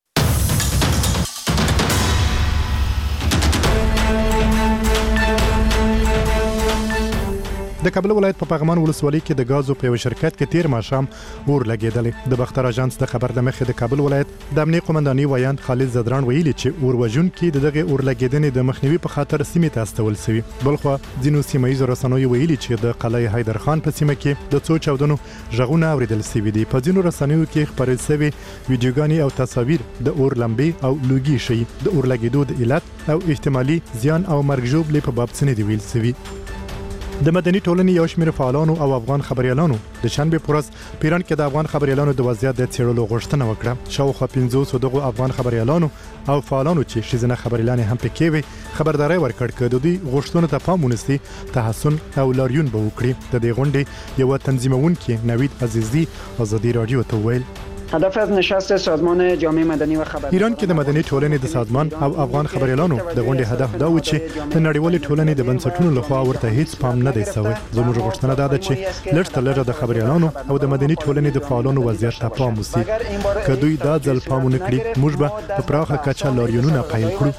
د کابل ولایت په پغمان ولسوالۍ کې د غازو په یو شرکت کې تیر ماښام اور لګیدلې. د بختر اژانس د خبر لمخې د کابل ولایت د امنیه قومندانۍ ویاند خالد زدران ویلي چې اور وژونکي د دغه اور لګیدنې د مخنیوي په خاطر سیمې ته استول شوی. بلخو ځینو سیمایي رسنیو ویلي چې د قلعه حیدر خان په سیمه کې د څو چاودنو ژغونه اوریدل شوي دي. په ځینو رسنیو کې خبرې شوي ویډیوګانې او تصاویر د اور لمبې او لوګي شي د اور لګیدو د علت او احتمالي زیان او مرګ ژوبلې په باب څه نه دی ویل شوی. د مدني ټولنې یو شمېر فعالانو او افغان خبريالانو د شنبه پورس پیران کې د افغان خبريالانو د وضعیت د څېړلو غوښتنه وکړه. شاوخوا پنځوس دغه افغان خبريالانو او فعالانو چې شیزنه خبريالانې هم پکې وي خبرداري ورکړ چې د دوی غوښتنو ته پام ونیسي تحسن او لاریون به وکړي. د دې غونډې یو تنظیمونکي نوید عزیزی آزادی رادیو ته ویل
هدف از نشست سازمان جامعه مدنی و خبر
ایران کې د مدني ټولنې د سازمان او افغان خبريالانو د غونډې هدف دا و چې د نړیوالې ټولنې د بنسټونو لخوا ورته هیڅ پام نه دی شوی. زموږ غوښتنه ده چې لږ تر لږه د خبريالانو او د مدني ټولنې د فعالانو وضعیت ته پام وشي. که دوی دا ځل پام ونکړي موږ به په پراخه کچه لاریونونه پیل کړو.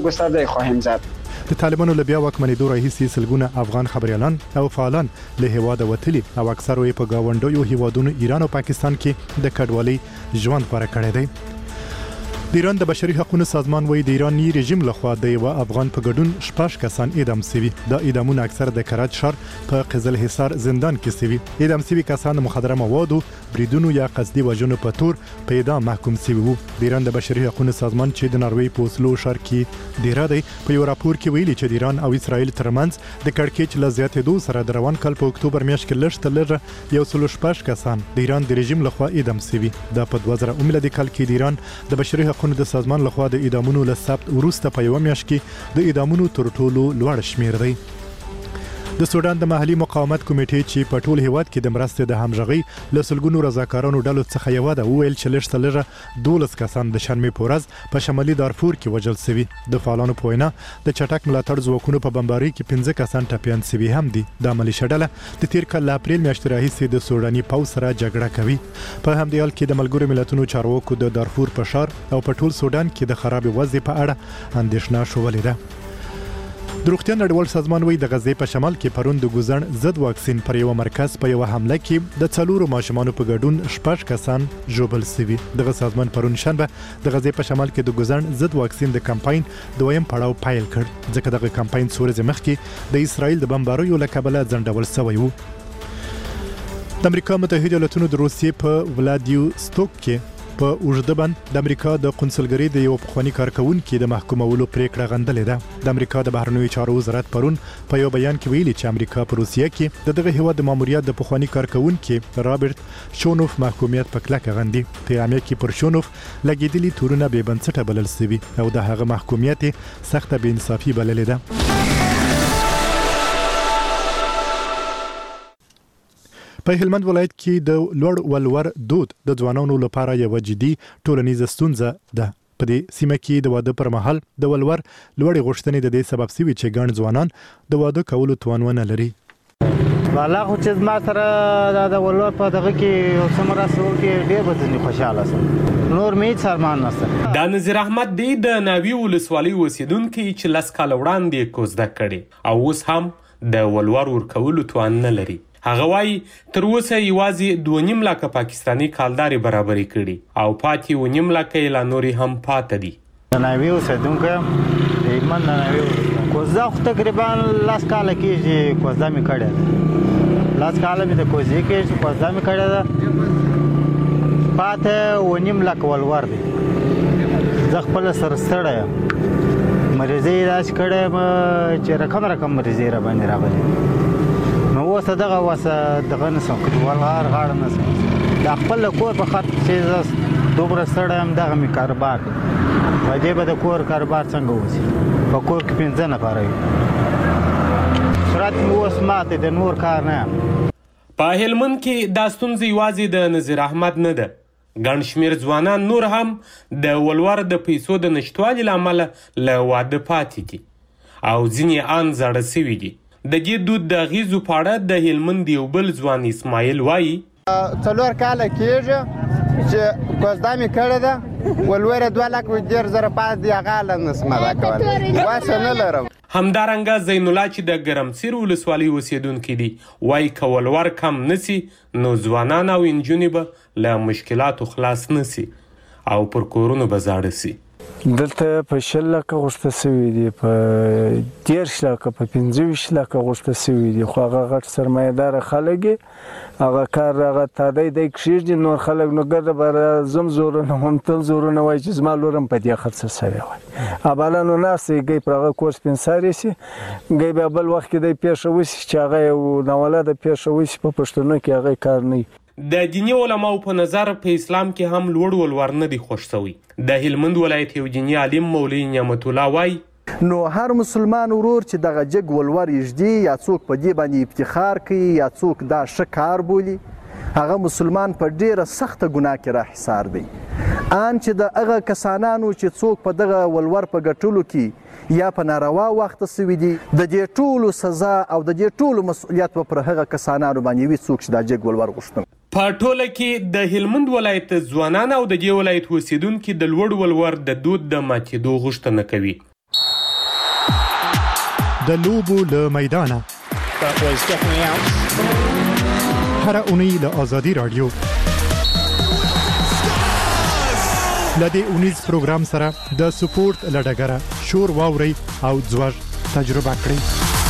د طالبانو له بیا واکمنېدو راهیسې سلګونه افغان خبريالان او فعالان له هیواده وتلي او اکثره یې په گاونډیو هیوادونو ایران او پاکستان کې د کډوالۍ ژوند غوره کړی دی. د ایران د بشري حقوقو سازمان وایي د ایراني رژیم لخوا د یو افغان په ګډون شپږ کسان اعدام شوي. دا اعدامونه اکثر د کراچ ښار په قزل حصار زندان کې شوي. اعدام شوي کسان د مخدره موادو بریدونو یا قصدي وژنو په تور په اعدام محکوم شوي وو. د ایران د بشري حقوقو سازمان چې د ناروې په اوسلو ښار کې ډیره دی په یو راپور کې ویلي چې د ایران او اسرائیل ترمنځ د کړکېچ له زیاتېدو سره د روان کال په اکتوبر میاشت کې لږ تر لږه یو سل شپږ کسان د ایران د رژیم لخوا اعدام شوي. دا په دوه زره میلادي کال کې د ایران د بشري حقوقو د سازمان لخوا د اعدامونو له ثبت وروسته په یو میاشت کې د اعدامونو تر ټولو لوړ شمیر دی. د سودان د محلي مقاومت کمیټې چې په ټول هیواد کې د مرستې د همغږي له سلګونو رضاکارانو ډلو څخه یو ده ویل چې لږ تر لږه دولس کسان د شنبه په ورځ په شمالي دارفور کې وژل شوي. د فعالانو په وینا د چټک ملاتړ ځواکونو په بمبارۍ کې پنځه کسان ټپیان شوي هم دي. د ملیشه ډله د تیر کال له اپریل میاشتې راهیسې د سوداني پوځ سره جګړه کوي. په همدې حال کې د ملګرو ملتونو چارواکو د دارفور په ښار او په ټول سودان کې د خراب وضع په اړه اندېښنه شولې ده. د روغتیا نړیوال سازمان وایي د غزې په شمال کې پرون د ګوزن ضد واکسین پر یو مرکز په یو حمله کې د څلورو ماشومانو په ګډون شپږ کسان ژوبل شوي. دغه سازمان پرون شنبه د غزې په شمال کې د ګوزن ضد واکسین د کمپاین دویم پړاو پیل کړ ځکه دغه کمپاین څو ورځې مخکې د اسرائیل د بمباریو له کبله ځنډول شوی و. د امریکا متحده ایالاتونو د روسیې په ولادیوستوک کې په اوږده بند د امریکا د قونسلګرۍ د یو پخوانی کارکونکو د محکومولو پریکړه غندلې ده. د امریکا د بهرنیو چارو وزارت پرون په یو بیان کې ویلي چې امریکا په روسیه کې د دغه هیواد د ماموریت د پخوانی کارکونکو رابرټ شونوف محکومیت په کلکه غندي. په امریکا کې پر شونوف لګیدلي تورونه به بنسټه بلل شوی او د هغه محکومیت سخته بې انصافي بللې ده. په هلمند ولایت کې د لوړ ولور دود د ځوانانو لپاره یو جدي ټولنیزه ستونزه ده. په دې سیمه کې د واده پر مهال د ولور لوړې غوښتنې د دې سبب شوي چې ګڼ ځوانان د واده کولو توان ونه لري.
والله خو چې ما سره د ولور په دغه کې یو څه مرسته وکړي ډېر به ځینې خوشحاله شم. نور مې هېڅ ارمان نشته.
دا نظیر احمد دی د ناوې ولسوالۍ اوسېدونکی چې لس کاله وړاندې کوزده کړې او اوس هم د ولور ورکولو توان نه لري. هغه وايي تر اوسه یوازې دوه نیم لکه پاکستاني کالدارې برابرې کړي او پاتې و نیم لکه یې لا نورې هم پاته دي.
د ناوې اوسېدونکی د هلمند د ناوې کوزده خو تقریبا لس کاله کېږي کوزده مې کړې ده. لس کاله مې د کوزدې کېږي کوزده مې کړې ده. پاته و نیم لکه ولور دی. زه خپله سره ستړی یم. مریضي داسې کړی م چې رقم رقم مریضي را باندې راغلي نو اوس دغه وسه دغه نه سم کړو ولغار غاړه نه سم دا خپل کور په خاطر چې دومره ستړی یم دغه مې کاروبار دی په دې به د کور کاروبار څنګه وځي په کور کې پنځه نفره وي صورت مې اوس ماته د نور کار نه یم
په هلمند کې دا ستونزه یوازې د نظیر احمد نه ده. ګڼ شمېر ځوانان نور هم د ولور د پیسو د نشتوالي له امله له واده پاتې دي او ځینې ان زاړه سوي دي. د دې دود د اغېزو په اړه د هلمند یو بل ځوان اسماعیل وایي
څلور کاله کېږي چې کوزده مې کړې ده ولوره دوه لک ډېر زره پاتې دي هغه له نسم ادا کولی واسه نه لرم.
همدارنګه زین الله چې د ګرمسیر ولسوالۍ اوسېدونکی دی وایي که ولور کم نسی نو ځوانان او نجونې به له مشکلاتو خلاص نسی او پر کورونو به زاړه سي.
دلته په شل لکه غوښته سوي دي په دېرش لکه په پنځه ویشت لکه غوښته سوي دي خو هغه غټ سرمایهداره خلک هغه کار هغه تادی دی کښېږدي نور خلک نو ګرده به راځم زورونه هم تل زورونه وایي چې زما لور هم په دې خرڅه سوی وای اباله نو ناست دی ګی پر هغه کور سپین ساری سي ګی بیا بل وخت کې دی پیښه وسي چې هغه یو ناولده پیښه وسي په پښتنو کې هغه کار نه وي.
د دیني علماو په نظر په اسلام کې هم لوړ ولور نه دی خوښ شوی. د هلمند ولایت یو دیني عالم مولوي نعمت الله وایي
نو هر مسلمان ورور چې دغه جګ ولور یږدي یا څوک په دې باندې افتخار کوي یا څوک دا ښه کار بولي هغه مسلمان په ډیره سخته ګناه کې راحصار دی. ان چې د هغه کسانانو چې څوک په دغه ولور په ګټلو کې یا په ناروا وخت سوي دي د دې ټولو سزا او د دې ټولو مسؤلیت به پر هغه کسانانو باندې وي څوک چې دا جګ ولور غوښتل.
په ټوله کې د هلمند ولایت ځوانان او د دې ولایت اوسیدونکي د لوړ ولور د دود د ماتېدو غوښتنه کوي.
د لوبو له میدانه هره اونۍ له آزادي راډیو له دې اونیز پروګرام سره د سپورت له ډګره شور واورئ او ځوږ تجربه کړئ.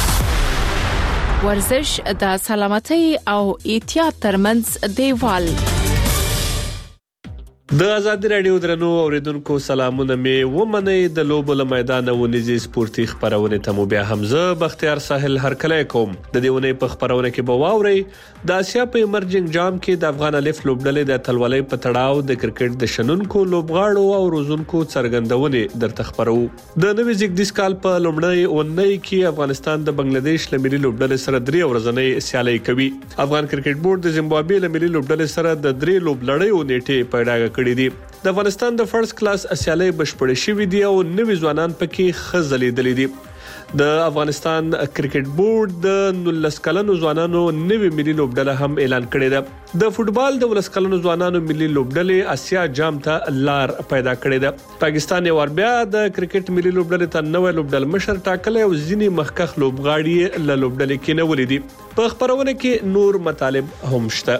ورزش د سلامتۍ او احتیاط ترمنځ دیوال.
د آزادي راډیو درنو اوریدونکو سلامونه مې ومنئ. د لوبو له میدانه ونیزي سپورتي خبرونه ته مو بیا هم زه بختیار ساحل هرکلی کوم. د دې ونې په خبرونه کې به واورئ د اسیا په ایمرجنګ جام کې د افغان الف لوبډلې د اتلولۍ په تړاو د کرکټ د شنونکو لوبغاړو او روزونکو څرګندونې درته خبرو. د نوي زیږدیز کال په لومړۍ اونۍ کې افغانستان د بنگلاديش له ملي لوبډلې سره درې ورځنۍ سیالي کوي. افغان کرکټ بورډ د زیمبابوې له ملي لوبډلې سره د درې لوبلړیو نیټې پیدا کړې دي. د افغانستان د فرست کلاس سیالي بشپړې شوې دي او نوي ځوانان پکې خزلېدلې دي. د افغانستان کرکټ بورډ د نولس کلنو ځوانانو نوي ملي لوبډله هم اعلان کړې ده. د فوتبال د ولس کلنو ځوانانو ملي لوبډلې اسیا جام ته لار پیدا کړې ده. پاکستان یو ور بیا د کرکټ ملي لوبډلې ته نوې لوبډل مشر ټاکلې او ځینی مخکخ لوبغاړي له لوبډلې کې نه ولیدي. په خبرونه کې نور مطالب هم شته.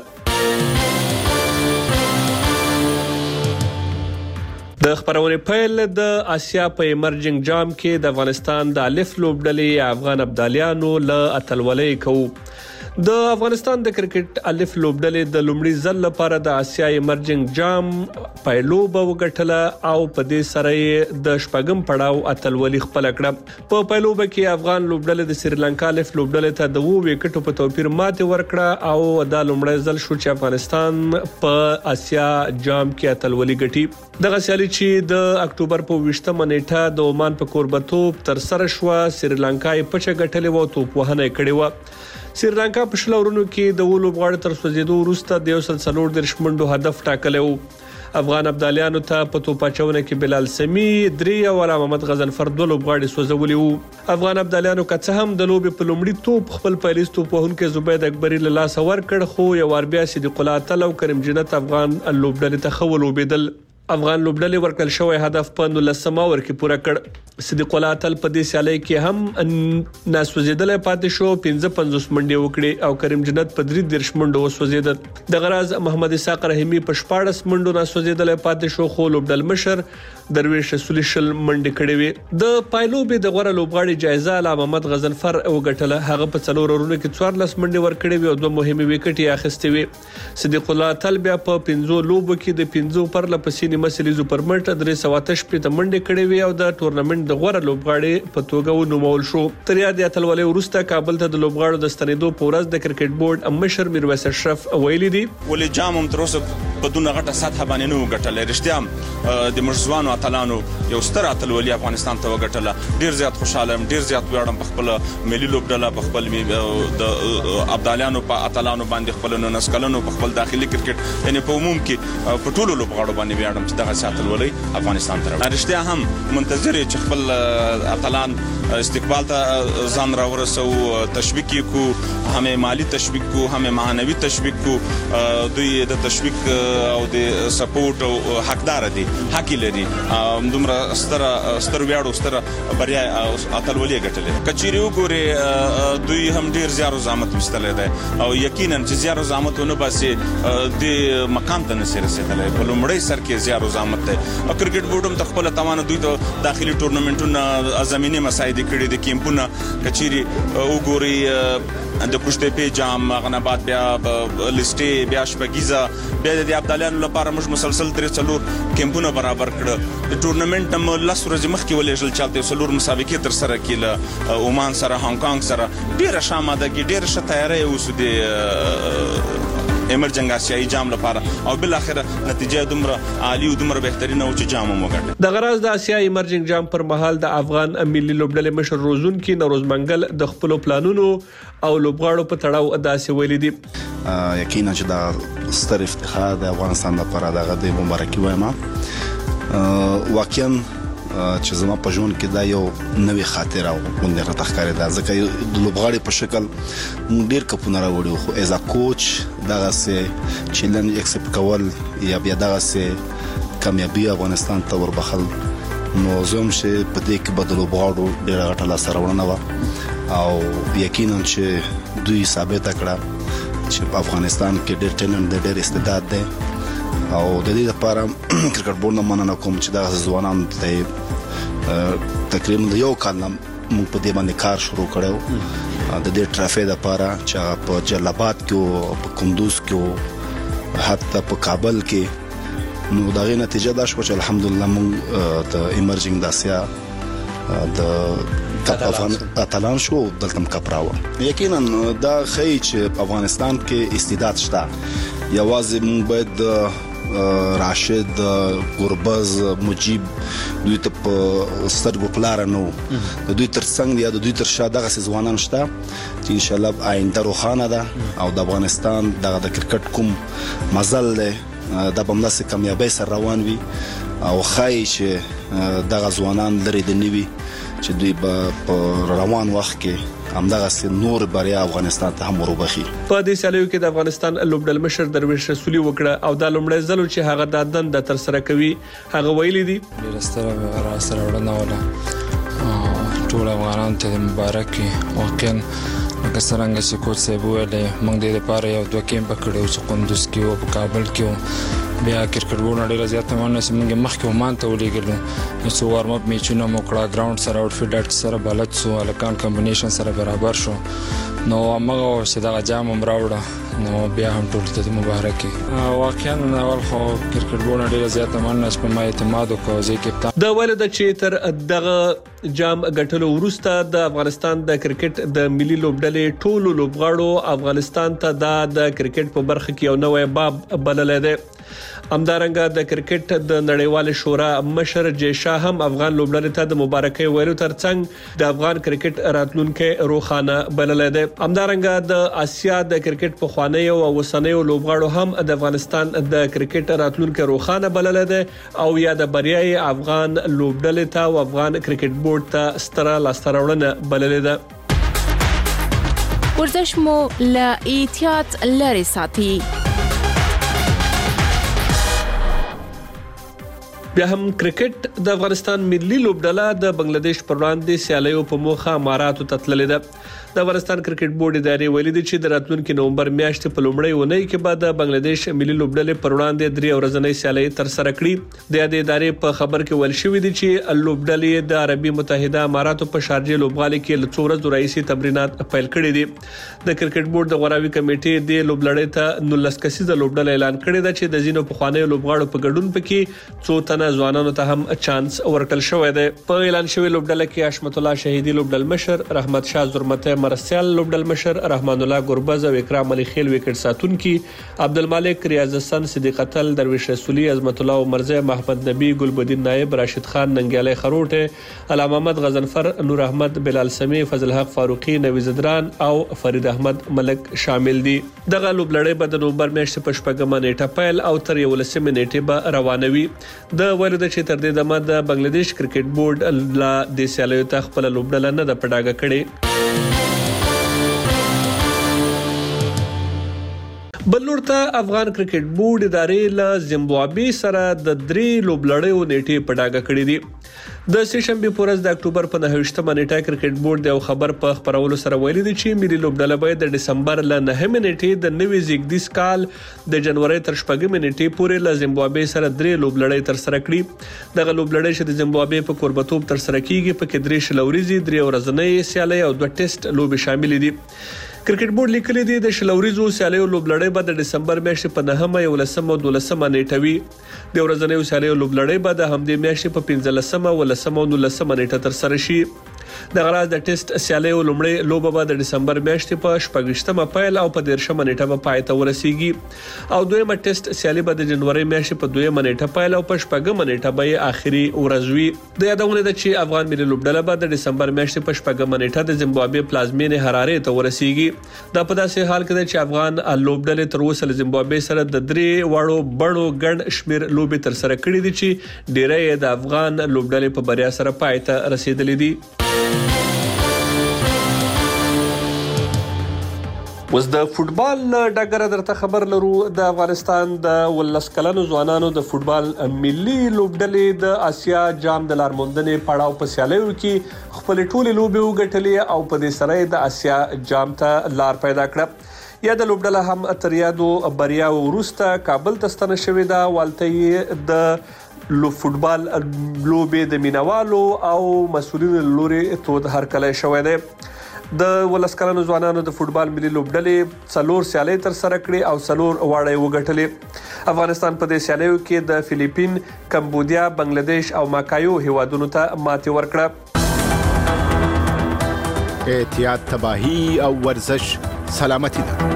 د خبرونه پیل د اسیا په ایمرجنګ جام کې د افغانستان د الف لوبډلې افغان ابدالیانو له اتلولۍ کوي. د افغانستان د کرکټ الف لوبډلې د لومړي ځل لپاره د اسیا ایمرجنګ جام پایلوبه وګټله او په دې سره د شپږم پړاو اتلولي خپل کړه. په پایلوبه کې افغان لوبډلې د سریلانکا الف لوبډلې ته د وو وکټو په توپیر ماته ورکړه او د لومړي ځل شو چې افغانستان په اسیا جام کې اتلولي ګټي. دغه سیالي چې د اکتوبر په ویشتمه نیټه د عمان په کوربتوب تر سره شو سریلانکا یې پچه ګټلې و توپ وهنه کړې و. سریلانکا په شلورونو کې د ولوبغاړو تر سوځیدو وروسته د یو سل څلور دیرش منډو هدف ټاکلی و. افغان ابدالیانو ته په توپاچونه کې بلال سمی درې او محمد غزنفر دوه لوبغاړي سوځولي وو. افغان ابدالیانو که څه هم د لوبې په لومړي توپ خپل پیلیز توپ وهونکي زبید اکبري له لاسه ورکړ خو یو ور بیا صدیق الله تعالی او کریم جنت افغان لوبډلې ته خول وبېدل. افغان لوبډلې ورکل شوی هدف په نولسمه اور کې پوره کړ. صدیق الله تعالی په دې سیالي کې هم ناسوځیدل پاتې شو پنځه پنځوس منډې وکړي او کریم جنت په درې دیرش منډو وسوځیدل. د غراز محمد اسحاق رحیمی په شپاړس منډو ناسوځیدل پاتې شو خو لوبډل مشر درویش رسول شل منډې کړې وي. د پایلوبې د غوړه لوبغاړي جایزه له محمد غزنفر وګټله. هغه په څلور ورونو کې څوارلس منډې ورکړې وي او دوه مهمه وکټې اخیستې وي. صدیق الله تعالی بیا په پنځو لوبو کې د پنځو پر لپسینې نیمه سیریزو پر مټ درې سوه اته شپېته منډې کړې وې او د ټورنمنت د غوره لوبغاړي په توګه ونومول شو. تر یاد اتلولۍ وروسته کابل ته د لوبغاړو د ستنېدو په ورځ د کرکټ بورډ مشر میرویس اشرف ویلي دي
ولې جام هم تر اوسه په دونه غټه سطحه باندې نه وګټلی. رښتیا د مرزوانو اتلانو یو ستر اتلولي افغانستان ته وګټله. ډېر زیات خوشحاله یم، ډېر زیات ویاړم په خپله ملي لوبډله، په خپل د ابدالیانو په اتلانو باندې، خپل نولس کلنو په خپل داخلي کرکټ یعنې په عموم کې په ټولو لوبغاړو باندې ویاړم چې دغسې اتلولۍ افغانستان ته راوړي. رښتیا هم منتظر یې چې خپل اتلان استقبال ته ځان راورسو، تشویق یې کو، هم مالی تشویق کو، هم معنوي تشویق کو. دوی د تشویق او د سپورټ او حقدار دي، حق لري. دومره ستره ستر ویاړو ستره بریا اتلولۍ ګټلې. کچېرې وګورې دوی هم ډېر زیار او زحمت ویستلی دی او یقینا چې زیار او زحمت ونه باسي د مقام ته نشي رسېدلی. په لومړی سر کې زیار او زحمت دی. کرکټ بورډ هم ته خپله توانه دوی ته داخلي ټورنمنټونه زمینې مساعدې کړي دي، کیمپونه کچېرې وګورئ د کوشتېپې جام، غناباد، بیا لسټې، بیا شپږیزه، بیا د ابدالیانو لپاره موږ مسلسل درې څلور کیمپونه برابر کړه. د ټورنمنټ هم لس ورځې مخکې ولېږل چې هلته یو څلور مسابقې ترسره کړي له عمان سره، هانګ کانګ سره. ډېره ښه امادګي، ډېره ښه تیاری اوسو د ایمرجنګ آسیایي جام لپاره او بالاخره نتیجه دومره عالی او دومره بهترینه و چې جام هم وګټه.
د غراز د آسیا ایمرجنګ جام پر مهال د افغان ملي لوبډلې مشر روزونکي نوروز منګل د خپل پلانونو او لوبغاړو په تړاو داسې ویلي دي.
یقینا چې دا ستر افتخار د افغانستان لپاره دغه د مبارکي وایم. واقعا چې زما په ژوند کې دا یو نوې خاطره غوندې راته ښکارېده، ځکه د لوبغاړي په شکل موږ ډېر کپونه راوړي، خو ایز ا کوچ دغسې چیلنج اکسپټ کول یا بیا دغسې کامیابي افغانستان ته وربخل، نو زه هم چې په دې کې به د لوبغاړو ډېره غټه لاسته راوړنه وه او یقینا چې دوی ثابته کړه چې په افغانستان کې ډېر ټیلنټ دی، ډېر استعداد دی او د دې لپاره کرکټ بورډ نه مننه کوم چې دغه ځوانان ته تقریبا د یو کال نه موږ په دې باندې کار شروع کړی د دې ټرافي لپاره چې هغه په جلال آباد کې او په کندوز کې او حتی په کابل کې. نو د هغې نتیجه دا شوه چې الحمدلله موږ د ایمرجنګ د آسیا د کپ افغان اتلان شو، دلته هم کپ راوړ. یقینا دا ښیي چې په افغانستان کې استعداد شته. یوازې موږ باید راشد، ګربز، مجیب دوی ته په سترګو په لاره نه وو. د دوی تر څنګ یا د دوی تر شا دغسې ځوانان شته چې انشاءالله آینده روښانه ده او د افغانستان دغه د کرکټ کوم مزل دی دا به همداسې کامیابۍ سره روان وي او ښایي چې دغه ځوانان لرې د نه وي چې دوی به په روان وخت کې همدغسې نور بریا افغانستان ته هم وروبخي.
په دې سیالیو کې د افغانستان لوبډل مشر درویش رسولي وکړه او دا لومړی ځل چې هغه د دنده ترسره کوي. هغه ویلي دي
ډېره ستره راسره وړاندې وله ټول افغانانو ته مبارک وي. واقعا لکه څرنګه چې کوچ صاحب ویلې موږ دې لپاره یو دوه کیمپه کړي وو چې کندوز کې او په کابل کې وو. بیا کرکټ بورډ ډېره زیاته مننه چې موږ مخکې عمان ته ولېږلو، یو څو وارم اپ میچونه مو کړه، ګراوند سره آوټفیټ ډاټ سره بلد شو، هلکان کمبینیشن سره برابر شو. نو همغه چې دغه جام هم راوړه نو بیا هم ټول ته مبارک وي. واقعا اول خو کرکټ بورډ ډېره زیاته مننه چې په ما اعتماد وکړ. زه کپتان
د ویل د چې تر دغه جام ګټلو وروسته د افغانستان د کرکټ د ملي لوبډلې ټولو لوبغاړو افغانستان ته د کرکټ په برخه کې یو نوی باب بللی دی. همدارنګه د کرکټ د نړیوال شورا مشر جې شاه هم افغان لوبډلې ته د مبارکۍ ویلو ترڅنګ د افغان کرکټ راتلونکي روښانه بللی دی. همدارنګه د آسیا د کرکټ پخوانیو او اوسنیو لوبغاړو هم د افغانستان د کرکټ راتلونکي روښانه بللی دی او یا د بریای افغان لوبډلې ته او افغان کرکټ بورډ ته ستره لاسته راوړنه بللی ده.
ورزش مو له احتیاط لرې ساتي.
بیا هم کرکټ د افغانستان ملي لوبډله د بنگلاديش پر وړاندې سیالیو په موخه اماراتو ته تللې ده. د افغانستان کرکټ بورډ ادارې ویلي دي چې د راتلونکي نومبر میاشتې په لومړۍ اونۍ کې بعد د بنگلاديش ملي لوبډلې پر وړاندې درې ورځنۍ سیالي تر سره کړې. د دې ادارې په خبر کې ویل شوی دی چې لوبډلې د عربي متحده اماراتو په شارجه لوبغالي کې له څو ورځې راهیسې تمرینات پیل کړي دي. د کرکټ بورډ د غوراوي کمیټې د لوبډلې ته نولس کسیزه لوبډله اعلان کړې ده چې د زینو په خوانې لوبغاړو په ګډون پکې څو تنه ځوانانو ته هم چانس ورکړل شوی دی. په اعلان شوی لوبډله کې حشمت الله شهیدی لوبډل مشر، رحمت شاه زرمته مرسیال لوبډل مشر، رحمان الله ګربز او اکرام علي خیل وکټ ساتونکي، عبدالمالک ریاض حسن، صدیق اتل، درویش رسولی، عظمت الله عمرزه، محمد نبی، ګلبدین نائب، راشد خان ننګیالی خروټه، علامه محمد غزنفر، نور احمد، بلال سمی، فضل حق فاروقی، نویز دران او فرید احمد ملک شامل دي. دغه لوبډلې په نومبر میاشتې په شپږمه نیټه پیل او تر یولسمې نیټې به روانوي. د ویلو د چې تر دې دمه د بنگلاديش کرکټ بورډ لا د سیالیو ته خپل لوبډله نه د پډاګه کړي. بلور ته افغان کرکټ بورډ ادارې له زیمبابوې سره د درې لوبلړیو نیټې په ډاګه کړې دي. د سه شنبه په ورځ د اکتوبر په نهمه نیټه کرکټ بورډ د خبر په خبرولو سره ویلي دي چې ملي لوبډله به د دسمبر له نهمه نیټې د نوي زیږدیز کال د جنوري تر شپږمې نیټې پورې له زیمبابوې سره درې لوبلړۍ تر سره کړي. دغه لوبلړۍ چې د زیمبابوې په قربتوب تر سره کیږي په کې درې شلوريزي درې ورځنۍ سیالي او دوه ټیسټ لوبې شامل دي. کرکټ بورډ لیکلي دی د شلوريزو سیالیو لوبلړۍ به د دسمبر میاشتې په نهمه یولسمه او دولسمه نیټه وي. د ورځنیو سیالیو لوبلړۍ به د همدې میاشتې په پنځلسمه ولسمه او نولسمه نیټه تر سره شي. د غراز د ټیسټ سیالیو لومړی لوبه به د دسمبر میاشتې په شپږشتمه پیل او په دیرشمه نیټه به پای ته ورسیږي او دویمه ټیسټ سیالي به د جنوري میاشتې په دویمه نیټه پیل او په شپږمه نیټه به آخري ورځ وي. د یادونه ده چې افغان ملي لوبډله به د دسمبر میاشتې په شپږمه نیټه د زیمبابوې پلازمینې حرارې ته ورسیږي. دا په داسې حال کې ده چې افغان لوبډلې تر اوسه له زیمبابوې سره د درې وړو بڼو ګڼ شمیر لوبې تر سره کړې دي چې ډېری د افغان لوبډلې په بریا سره پای ته رسیدلې دي. اوس د فوتبال ډګر درته خبر لرو. د افغانستان د ولس کلنو ځوانانو د فوتبال ملي لوبډلې د آسیا جام د لارموندنې پړاو په سیالیو کې خپل ټولې لوبې وګټلې او په دې سره د آسیا جام ته لار پیدا کړه. یا د لوبډله هم تر یادو بریا وروسته کابل ته ستنه شوې ده. والته د لو فوتبال لوبې د مینوالو او مسؤلینو لوري تود هرکلی شوی دی. د ولسکلانو ځوانانو د فوتبال ملي لوبډلې څلور سیالۍ تر سره کړې او څلور واړه یې وګټلې. افغانستان په دې سیالیو کې د فلیپین، کمبودیا، بنگلاديش او ماکایو هیوادونو ته ماتې ورکړه.
احتیاط تباهي او ورزش سلامتی ده.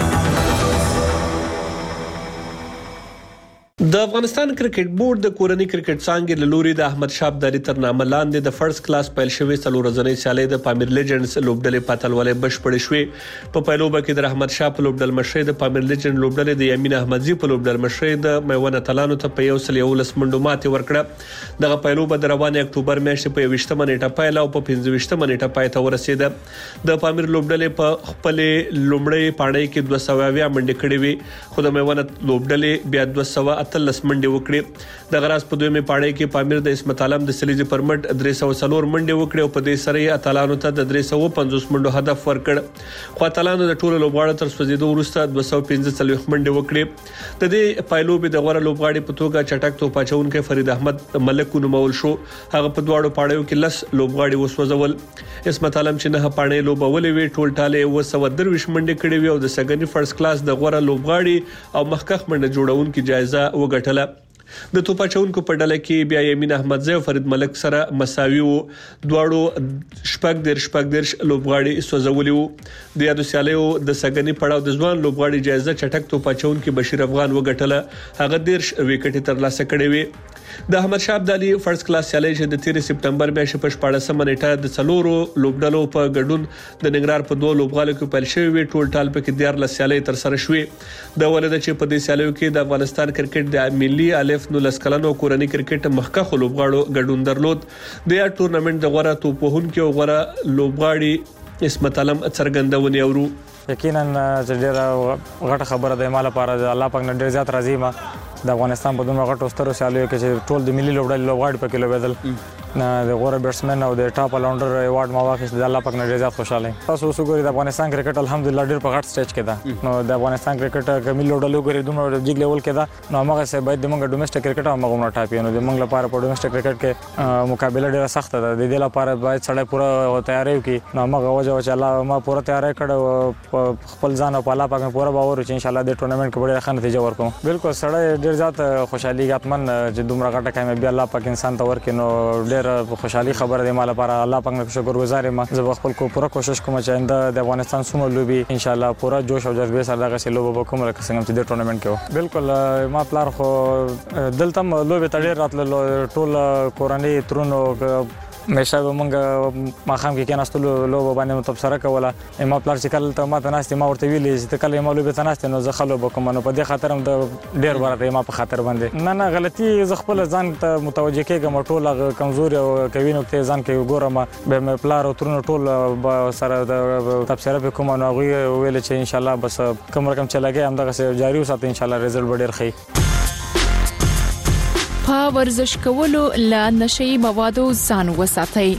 د افغانستان کرکټ بورډ د کورنۍ کرکټ څانګې له لوري د احمد شاه ابدالي تر نامه لاندې د فرست کلاس پیل شوی څلور ورځنۍ سیالۍ د پامیر لیجنډز لوبډلې په اتلولۍ بشپړې شوې. په پیلوبه کې د رحمت شاه په لوبډل مشرۍ د پامیر لیجنډ لوبډلې د یمین احمدزي په لوبډل مشرۍ د میوند اتلانو ته په یو سل یولس منډو ماتې ورکړه. دغه پیلوبه د روانې اکتوبر میاشتې په یوشتمه نیټه پیل او په پنځويشتمه نیټه پای ته ورسېده. د پامیر لوبډلې په خپل لومړی پاړۍ کې دوه سوه اویا منډې کړې وې خو د میوند لوبډلې بیا دوه سوه اتلس منډې وکړې. د غراس په دویمه پاړۍ کې پامیر د اسمت عالم د سلیزي پرمټ درې سوه څلور منډې وکړې او په دې سره یې اتلانو ته د درې سوه پنځوس منډو هدف ورکړ. خو اتلانو د ټولو لوبغاړو تر سوځیدو وروسته دوه سوه پنځه څلوېښت منډې وکړې. د دې پایلوبې د غوره لوبغاړي په توګه چټک توپ اچونکی فرید احمد ملک ونومول شو. هغه په دواړو پاړیو کې لس لوبغاړي وسوځول. اسمت عالم چې نه پاڼې لوبولې وي ټول ټاله اوه سوه درویشت منډې کړې وي او د سګنی فرست کلاس د غوره لوبغاړي او مخکخ منډه جوړونکو جایزه وګټله. د توپ اچونکو په ډله کې بیا یمین احمدزی او فرید ملک سره مساوي وو. دواړو شپږ دیر شپږ دیر لوبغاړي سوځولي وو. د یادو سیالیو د سګنی پړاو د ځوان لوبغاړي جایزه چټک توپ اچونکو بشیر افغان وګټله. هغه دیر وکټ ترلاسه کړې وي. د احمد شاه ابدالي فرست کلاس سیالي چې د تیر سپتمبر میاشتې په شپاړسمه نیټه د څلورو لوبډلو په ګډون د ننګرهار په دوه لوبغالو کې پیل شوی وي. ټول ټال په کې دیارلس سیالۍ تر سره شوې. د ولادت چې په دې سیالیو کې د افغانستان کرکټ د ملي الف نولس کلنو کورنۍ کرکټ مخکخ لوبغاړو ګډون درلود. د یا ټورنمنت د غوړه توپ وهونکو او غوړه لوبغاړي اسمت علم څرګندونې اورو.
یقینا چې ډیره غټه خبره ده مال لپاره د الله پاک نه ډیر زیات راضي ما د افغانستان په دومره غټو سترو سیالیو کې چې ټول د ملي لوبډلې لوبغاړي پکې لوبېدل د غوره بیټسمن او د ټاپ الاونډر ایوارډ ما واخیست. د الله پاک نه ډیر زیات خوشاله یم. تاسو اوس وګورئ د افغانستان کرکټ الحمدلله ډیر په غټ سټیج کې ده. نو د افغانستان کرکټ کمیل لوډل وګورئ دومره جګ لیول کې ده. نو هغه څه باید د موږ ډومېسټک کرکټ هم موږ ټاپي. نو د موږ لپاره په ډومېسټک کرکټ کې مقابله ډیره سخت ده. د دې لپاره باید سړی پوره تیاری وکړي. نو هغه وجه چې الله ما پوره تیاری کړو خپل ځان په الله پاک مې پوره باور چې ان شاء الله د ټورنمنت کې ډیره ښه نتیجه ورکوم. بالکل سړی ډیر زیات خوشحالي غاتمن چې دومره غټه کامیابي الله پاک انسان ته ورکړي. نو ډیر خوشحالي خبره ده مال لپاره. الله پاک نه شکرګزار یم. زه خپل کو پوره کوشش کوم چې آینده د افغانستان سومه لوبي ان شاء الله پوره جوش او جذبه سره دغه سه لوبه وکوم لکه څنګه چې د ټورنمنت کې و. بالکل ما پلار خو دلته لوبه تډیر راتللو ټول کورنۍ ترونو مېشه به مونږ ماښام کې کېناستلو لوبه باندې متبصره کوله. ما پلار چې کله ته ما ته ناستې ما ورته ویلې چې ته کله ما لوبې ته ناستې نو زه ښه لوبه کوم. نو په دې خاطر هم د ډېر برته ما په خاطر باندې نه نه غلطي زه خپله ځان ته متوجه کېږم. ټول هغه کمزوري او قوي نقطې ځان کې ګورم. بیا مې پلار او ترونه ټول به سره د تبصره پې کوم. نو هغوی ویلې چې انشاءالله بس کوم رقم چې لګی همدغسې جاري وساتئ انشاءالله رزلټ به ډېر ښه.
په ورزش کولو له نشه‌يي موادو ځان وساتئ.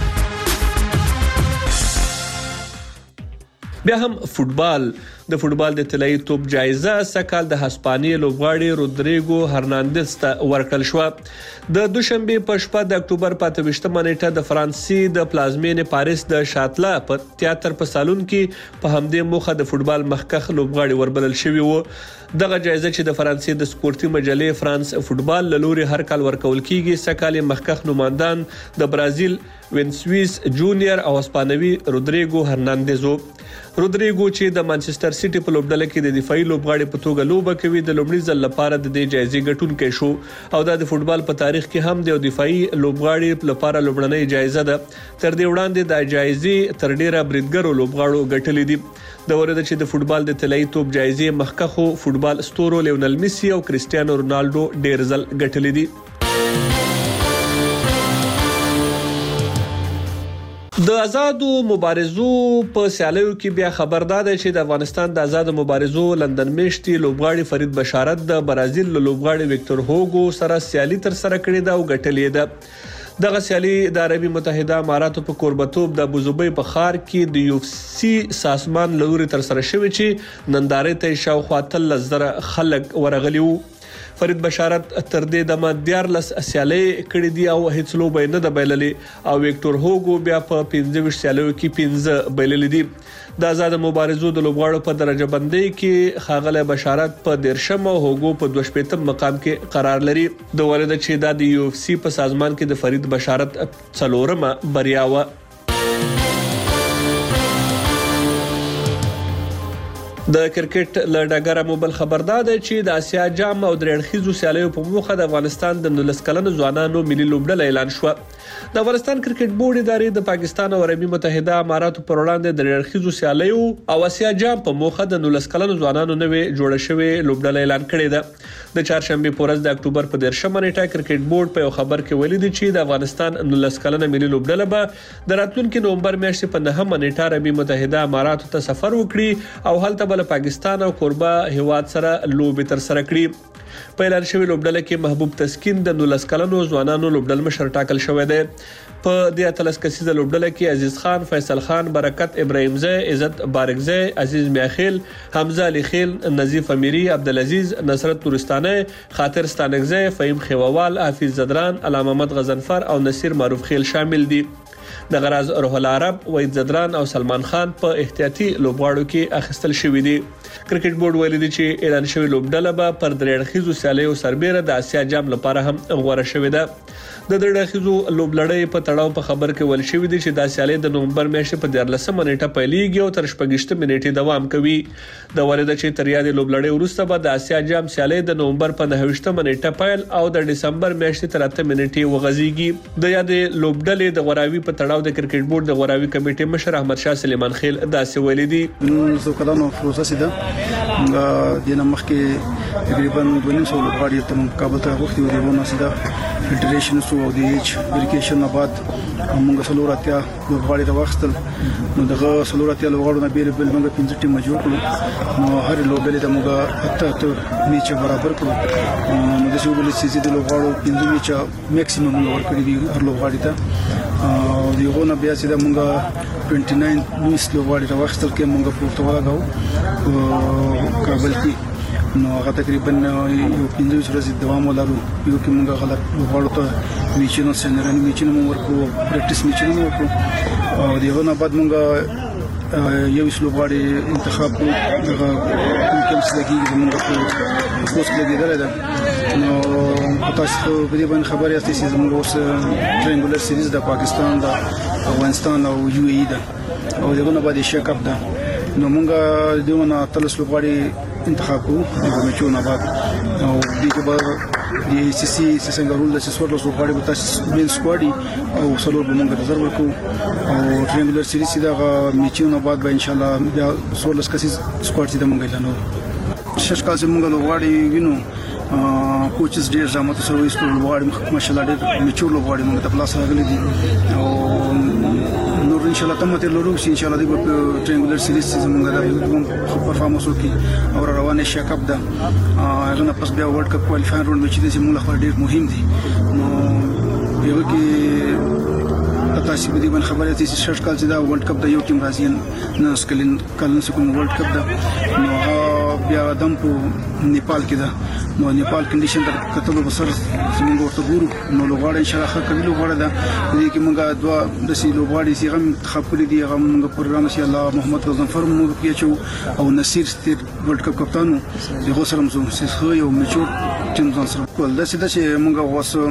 بیا هم فوتبال. د فوتبال د طلایي توپ جایزه سکهال د هسپانیې لوبغاړي رودریګو هرناندز ته ورکړل شو. د دوشنبه په شپه د اکتوبر په اته ویشتمه نیټه د فرانسې د پلازمینې پاریس د شاتلا په تیاتر په سالون کې په همدې موخه د فوتبال مخکخ لوبغاړي وربلل شوی وو. دغه جایزه چې د فرانسې د سپورتي مجلې فرانس فوتبال له لوري هر کال ورکول کیږي. سکهال مخکخ نوماندان د برازیل وینسویس جونیور او اسپانوي رودریګو هرناندز وو. رودریګو چې د مانچستر سیټي په لوبډله کې د دفاعي لوبغاړي په توګه لوبه کوي د لومړي ځل لپاره د دې جایزې ګټونکی شو او دا د فوتبال په تاریخ کې هم د دفاعي لوبغاړي لپاره لومړنۍ جایزه ده. تر دې وړاندې د جایزې تر ډیره بریدګرو لوبغاړو ګټلې دي. د ورته چې د فوتبال د طلایي توپ جایزې مخکخو فوتبال ستورو لیونل میسي او کریسټیانو رونالډو ډیر ځل ګټلې دي. د آزادو مبارزو په سیالیو کې بیا خبردار دی چې د افغانستان د آزادو مبارزو لندن میشتي لوبغاړي فرید بشارت د برازیل لوبغاړي وکټور هوګو سره سیالي تر سره کړې ده او ګټلې ده. دغه سیالي د عربي متحده اماراتو په کوربتوب د ابوظبي په ښار کې د یو اف سی سازمان لوري تر سره شوی چې نندارې ته شاوخوا اتلس زره خلک ورغلي وو. فرید بشارت تر دې دمه دیارلس سیالي کړې دي او هیڅ لوبه نه د بایللې او وکټور هوګو بیا په پنځه ویشت سیالیو کې پنځه بایللې دي. د آزاد مبارزو د لوبغاړو په درجه بندۍ کې خاغله بشارت په دیرشم او هوګو په دوه شپږم مقام کې قرار لري. د ورته چې د یو اف سی په سازمان کې د فرید بشارت څلورمه بریا و. د کرکټ لړډګر موبل خبردار دی چې د اسیا جام او درېړخیزو سیالیو په موخه د افغانستان د نولس کلنو ځوانانو ملي لوبډله اعلان شو. د افغانستان کرکټ بورډ ادارې د پاکستان او عربي متحده اماراتو پر وړاندې د درېړخیزو سیالیو او اسیا جام په موخه د نولس کلنو ځوانانو نوې جوړه شوې لوبډله اعلان کړې ده. د چهارشنبه په ورځ د اکتوبر په دیرشمه نیټه کرکټ بورډ په یو خبر کې ویلي دی چې د افغانستان نولس کلنه ملي لوبډله به د راتلونکي نومبر میاشتې په نهمه نیټه عربي متحده اماراتو ته سفر وکړي او هلته بل پاکستان او کوربه هیواد سره لوبې تر سره کړي. په اعلان شوی لوبډله کې محبوب تسکین د نولس کلنو ځوانانو لوبډل مشر ټاکل شوی دی. په دې اتلس کسیزه لوبډله کې عزیز خان، فیصل خان، برکت ابراهیم زئی، عزت بارکزئی، عزیز میاخیل، حمزه علی خیل، نظیف امیری، عبدالعزیز، نصرت تورستانه، خاطر ستانکزئی، فهیم خیووال، حافظ زدران، علامه محمد غزنفر او نصیر معروف خیل شامل دي. د غراز روح العرب، وحید زدران او سلمان خان په احتیاطي لوبغاړو کې اخیستل شوی دي. کرکټ بورډ ویلي دی چې اعلان شوی لوبډله به پر درېړخیزو سیالیو سربېره د اسیا جام لپاره هم غوړه شوې ده. د درېړخیزو لوبلړۍ په تړاو په خبر کې ویل شوی دی چې د سیالۍ د نومبر میاشتې په دیارلسمه نیټه پیلېږي او تر شپږشتمې نیټې دوام کوي. د ورته چې تر یادې لوبلړۍ وروسته به د اسیا جام سیالۍ د نومبر په نهه نیټه پیل او د دسمبر میاشتې تر اتمې نیټې وغځيږي. د یادې لوبډلې د غوراوي په تړاو د کرکټ بورډ د غوراوي کمیټې مشر احمد شاه سلیمان خیل داسې ویلي دي.
نو کلانو پروسس ده د دینه مخکې تقریبا دوه نیم سو لوبغاړي ته مقابله ته وخت ورونه سیده فلټریشن سو او د ایچ ویریفیکیشن نه بعد موږ سلوراتیا لوبغاړي راوښتل. نو دغه سلوراتیا لوبغاړو نه بیل بیل موږ پنځه ټیم جوړ کړو. نو هر لوبډلې ته موږ اته اته میچ برابر کړو. نو د تاسو وبل چې د لوغړو پنځه میچا میکسیمم ورکړي دي هر لوغړی ته او دیغونه بیا چې د مونږه29 لویس لوغړی ته وختل کې مونږه پورته ولاګو کابل کې نو هغه تقریبا یو پنځه ورځې دوام ولرو یو کې مونږه غلط لوغړو ته میچونو سنرن میچونو ورکو پریکټیس میچونو ورکو او دیغونه بعد مونږه یو لوغړی انتخاب کو دغه کوم څه لګي مونږه په اوس لګیدل ده نو تاسو په دې باندې خبرې یاستئ چې زموږ اوس ټرینګولر سیریز د پاکستان د افغانستان او یو ای ده او دغه باندې شیک اپ ده نو موږ دغه تلس لوغړی انتخاب کوو د میچونو بعد او دغه به د سی سی څنګه رول د سوړلو لوغړی به تاسو مین سکواډي او سلور به موږ نظر ورکو او ټرینګولر سیریز دا میچونو بعد به ان شاء الله بیا سوړلس کسي سکواډ چې موږ اعلانو شش کال چې موږ لوغړی وینو کوچز ډیر زموږ سره وایي چې لوغړی ماشاءالله ډیر میچور لوغړی موږ ته پلاس راغلي دي او نور ان شاء الله تم ته لورو چې ان شاء الله د ټرینګولر سیریز زموږ د پرفارمنس وکي او روانه شیک اپ ده هغه نه پس بیا ورلد کپ کوالیفایر راوند چې د موږ لپاره ډیر مهم دي نو یو کې تاسو په دې باندې خبرې اترې چې شش کال چې دا ورلد کپ د یو ټیم راځي نه سکلین کلن سکون ورلد کپ ده نو بیا دم په نیپال کې ده نو نیپال کنډیشن د کتلو بسر زموږ ورته ګورو نو لوغړی ان شاء الله ښه کوي لوغړی ده دې کې موږ دوا د سی لوغړی سی غم خپل دي هغه موږ پروګرام شي الله محمد غزنفر موږ پیچو او نصیر ستیر ورلد کپ کپتانو دغه سره موږ خو یو میچور ټیم ځان سره کول دا چې موږ واسه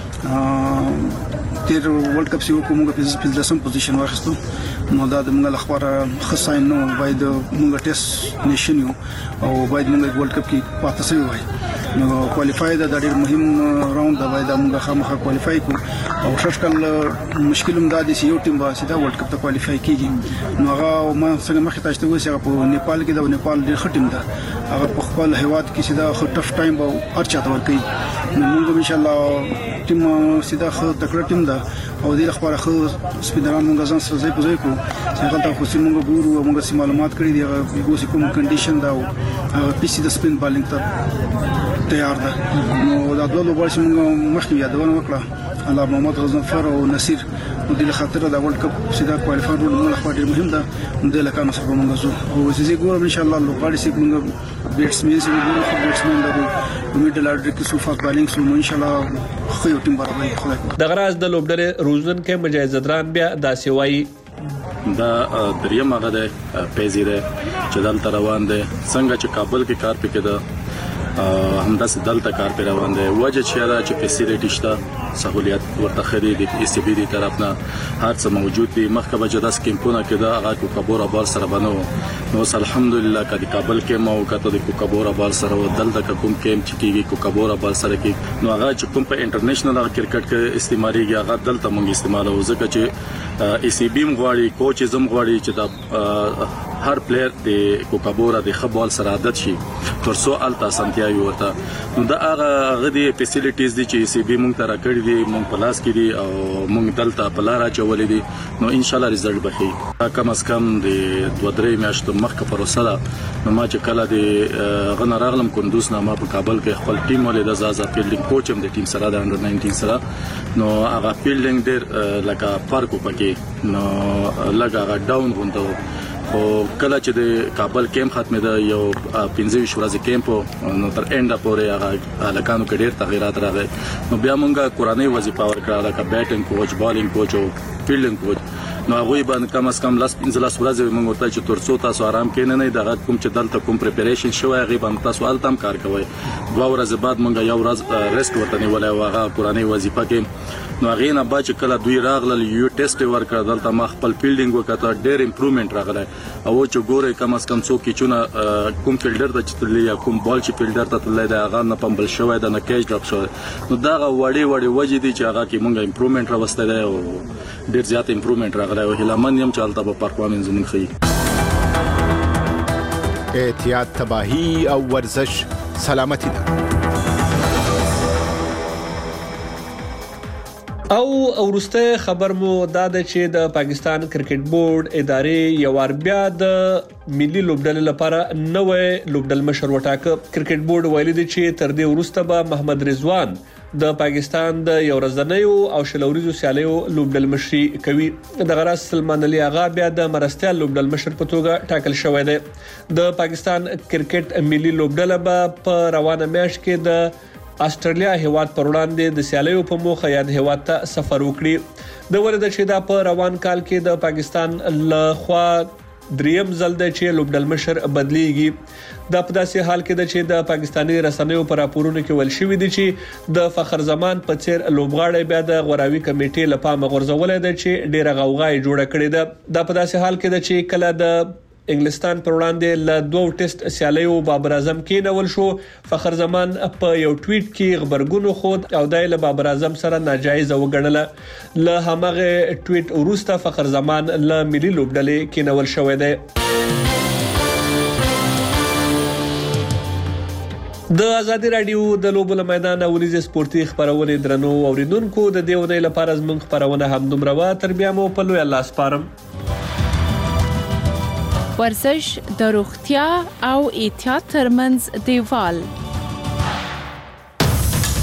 تیر ورلد کپ سیو کومه په پنځلسم پوزیشن واخیستو نو دا د موږ لپاره خصاین نو باید موږ ټیسټ نشین یو او باید موږ ورلد کپ کې پاتې شو وای نو کوالیفای دا ډېر مهم راوند دا باید موږ خامخا کوالیفای کو او شش کال مشکلم دا دي چې یو ټیم به سیده ورلد کپ ته کوالیفای کیږي نو هغه ما څنګه مخې تاسو ته وایي په نیپال کې دا نیپال ډېر ښه ټیم ده هغه په خپل هیواد کې سیده ښه ټف ټایم به ارچاته ورکړي نو موږ ان شاء الله ټیم سیده ښه تکړه ټیم ده او دې لپاره خو سپیډران موږ ځان سره ځای په ځای کو څنګه تا خو سیمه موږ ګورو موږ سیمه معلومات کړی دی هغه کوم کنډیشن دا او پی سي د سپین بالینګ ته تیار ده نو دا ډول ورشي موږ مخکې یادونه وکړه الله محمد غزنفر او نصیر نو د خاطر دا ورلد کپ سیده کوالیفایر ول موږ لپاره ډیر مهم ده د لکانو سره موږ زو او زه ګورم ان شاء الله لوغړی سي موږ بیټسمن سي ګورو بیټسمن دا میډل اورډر کې سو فاست بالینګ سو ان شاء الله خو یو ټیم برابر خلک
د غراز د لوبډلې روزن کې مجاهدران بیا داسې وایي
دا دریم هغه د پیزي ده چې دلته روان دي څنګه چې کابل کې کار پکې ده همداسې دلته کار پر روان دي وجه چې دا چې فیسیلیټی شته سہولیت ورته خري دي ای سی بي دي طرفنا هر څه موجود دي مخکې به جدا سکیمپونه کې دا هغه کو کبورا بال سره بنو نو الحمدلله کدي کابل کې مو کته د کو کبورا بال سره دلته کوم کېم چې کیږي کو کبورا بال سره کې نو هغه چې کوم په انټرنیشنل کرکټ کې استعماليږي هغه دلته مونږ استعمالو ځکه چې ای سی بي مغواړي کوچ زم غواړي چې دا هر پلیئر د کوکابورا د خبال سره عادت شي ترڅو التا سنتیا یو ورته نو دا هغه غدي فیسیلیټیز دي چې سی بي مونږ ته راکړي دي مونږ پلاس کې دي او مونږ دلته پلارا چولې دي نو ان شاء الله رزلټ بخي کم از کم د دوه درې میاشتو مخکې پروسه ده نو ما چې کله د غن راغلم کندوز نه ما په کابل کې خپل ټیم ولې د زازا فیلډینګ کوچ هم د ټیم سره د انډر ناینټین سره نو هغه فیلډینګ ډېر لکه فرق وکړي نو لکه هغه ډاون غونډه او کله چې د کابل کیمپ ختمه ده یو پنځه ویشت ورځې کیمپ نو تر انډه پورې هغه لکانو کې ډېر تغیرات راغلي نو بیا مونږه قرآني وظیفه ورکړه لکه بیټینګ کوچ بالینګ کوچ او فیلډینګ کوچ نو هغه باندې کم از کم لاس پنځه لاس ورځې مونږ ورته چې ترڅو تاسو آرام کینې نه دغه کوم چې دلته کوم پریپریشن شوی هغه باندې تاسو التم کار کوي دوه ورځې بعد مونږ یو ورځ ریسټ ورته نیولای او هغه قرآني وظیفه کې نو هغه نه با چې کله دوی راغله یو ټیسټ ورکړ دلته ما خپل فیلډینګ وکړه ډېر امپروومنت راغله او چې ګوره کم از کم څوک چې کوم فیلډر د چتلې یا کوم بال چې فیلډر ته تللی دا هغه نه پمبل شوی دا نه کیچ ډراپ شوی نو دا وړي وړي وجې دي چې هغه کې مونږه امپروومنت راوسته دی او ډېر زیات امپروومنت راغله او هلمن یم چالتہ په پرفارمنس زمون خي
احتیاط تباہی او ورزش سلامتی ده
او ورسته خبر مو دا ده چې د پاکستان کرکټ بورډ ادارې یو ور بیا د ملي لوبډلې لپاره نوې لوبډل مشر وټاکه. کرکټ بورډ ویلي دی چې تر دې وروسته به محمد رضوان د پاکستان د یو ورځنیو او شلوريزو سیالیو لوبډل مشري کوي. د غراس سلمان علي اغا بیا د مرستيال لوبډل مشر په توګه ټاکل شوی دی. د پاکستان کرکټ ملي لوبډله به په روانه میاشت کې د استرالیا هیواد پر وړاندې د سیالیو په موخه یاد هیواد ته سفر وکړي. د ولید چې دا په روان کال کې د پاکستان له خوا دریم ځل د چې لوبډل مشر بدلیږي. دا په داسې حال کې د چې د پاکستاني رسنیو پر راپورونو کې ول شوې دي چې د فخر زمان په څیر لوبغاړي بیا د غوراوي کمیټې لپاره غورځولې ده چې ډیره غوغای جوړه کړې ده. دا په داسې حال کې د چې کله د انګلستان پر وړاندې ل دوه ټیسټ سیالیو بابر اعظم کې نول شو. فخر زمان په یو ټویټ کې خبرګونو خود او دایله بابر اعظم سره ناجایز وګڼله. له همغه ټویټ وروسته فخر زمان ل ملي لوبډلې کې نول شوې ده. د ازادي رادیو د لوبو میدان اوریز سپورتي خبرونه درنو اوریدونکو د دیونه لپاره زموږ خبرونه هم دومره وا تر بیا مو په لوی الله سپارم.
ورزش د روغتیا او احتیاط ترمنځ دیوال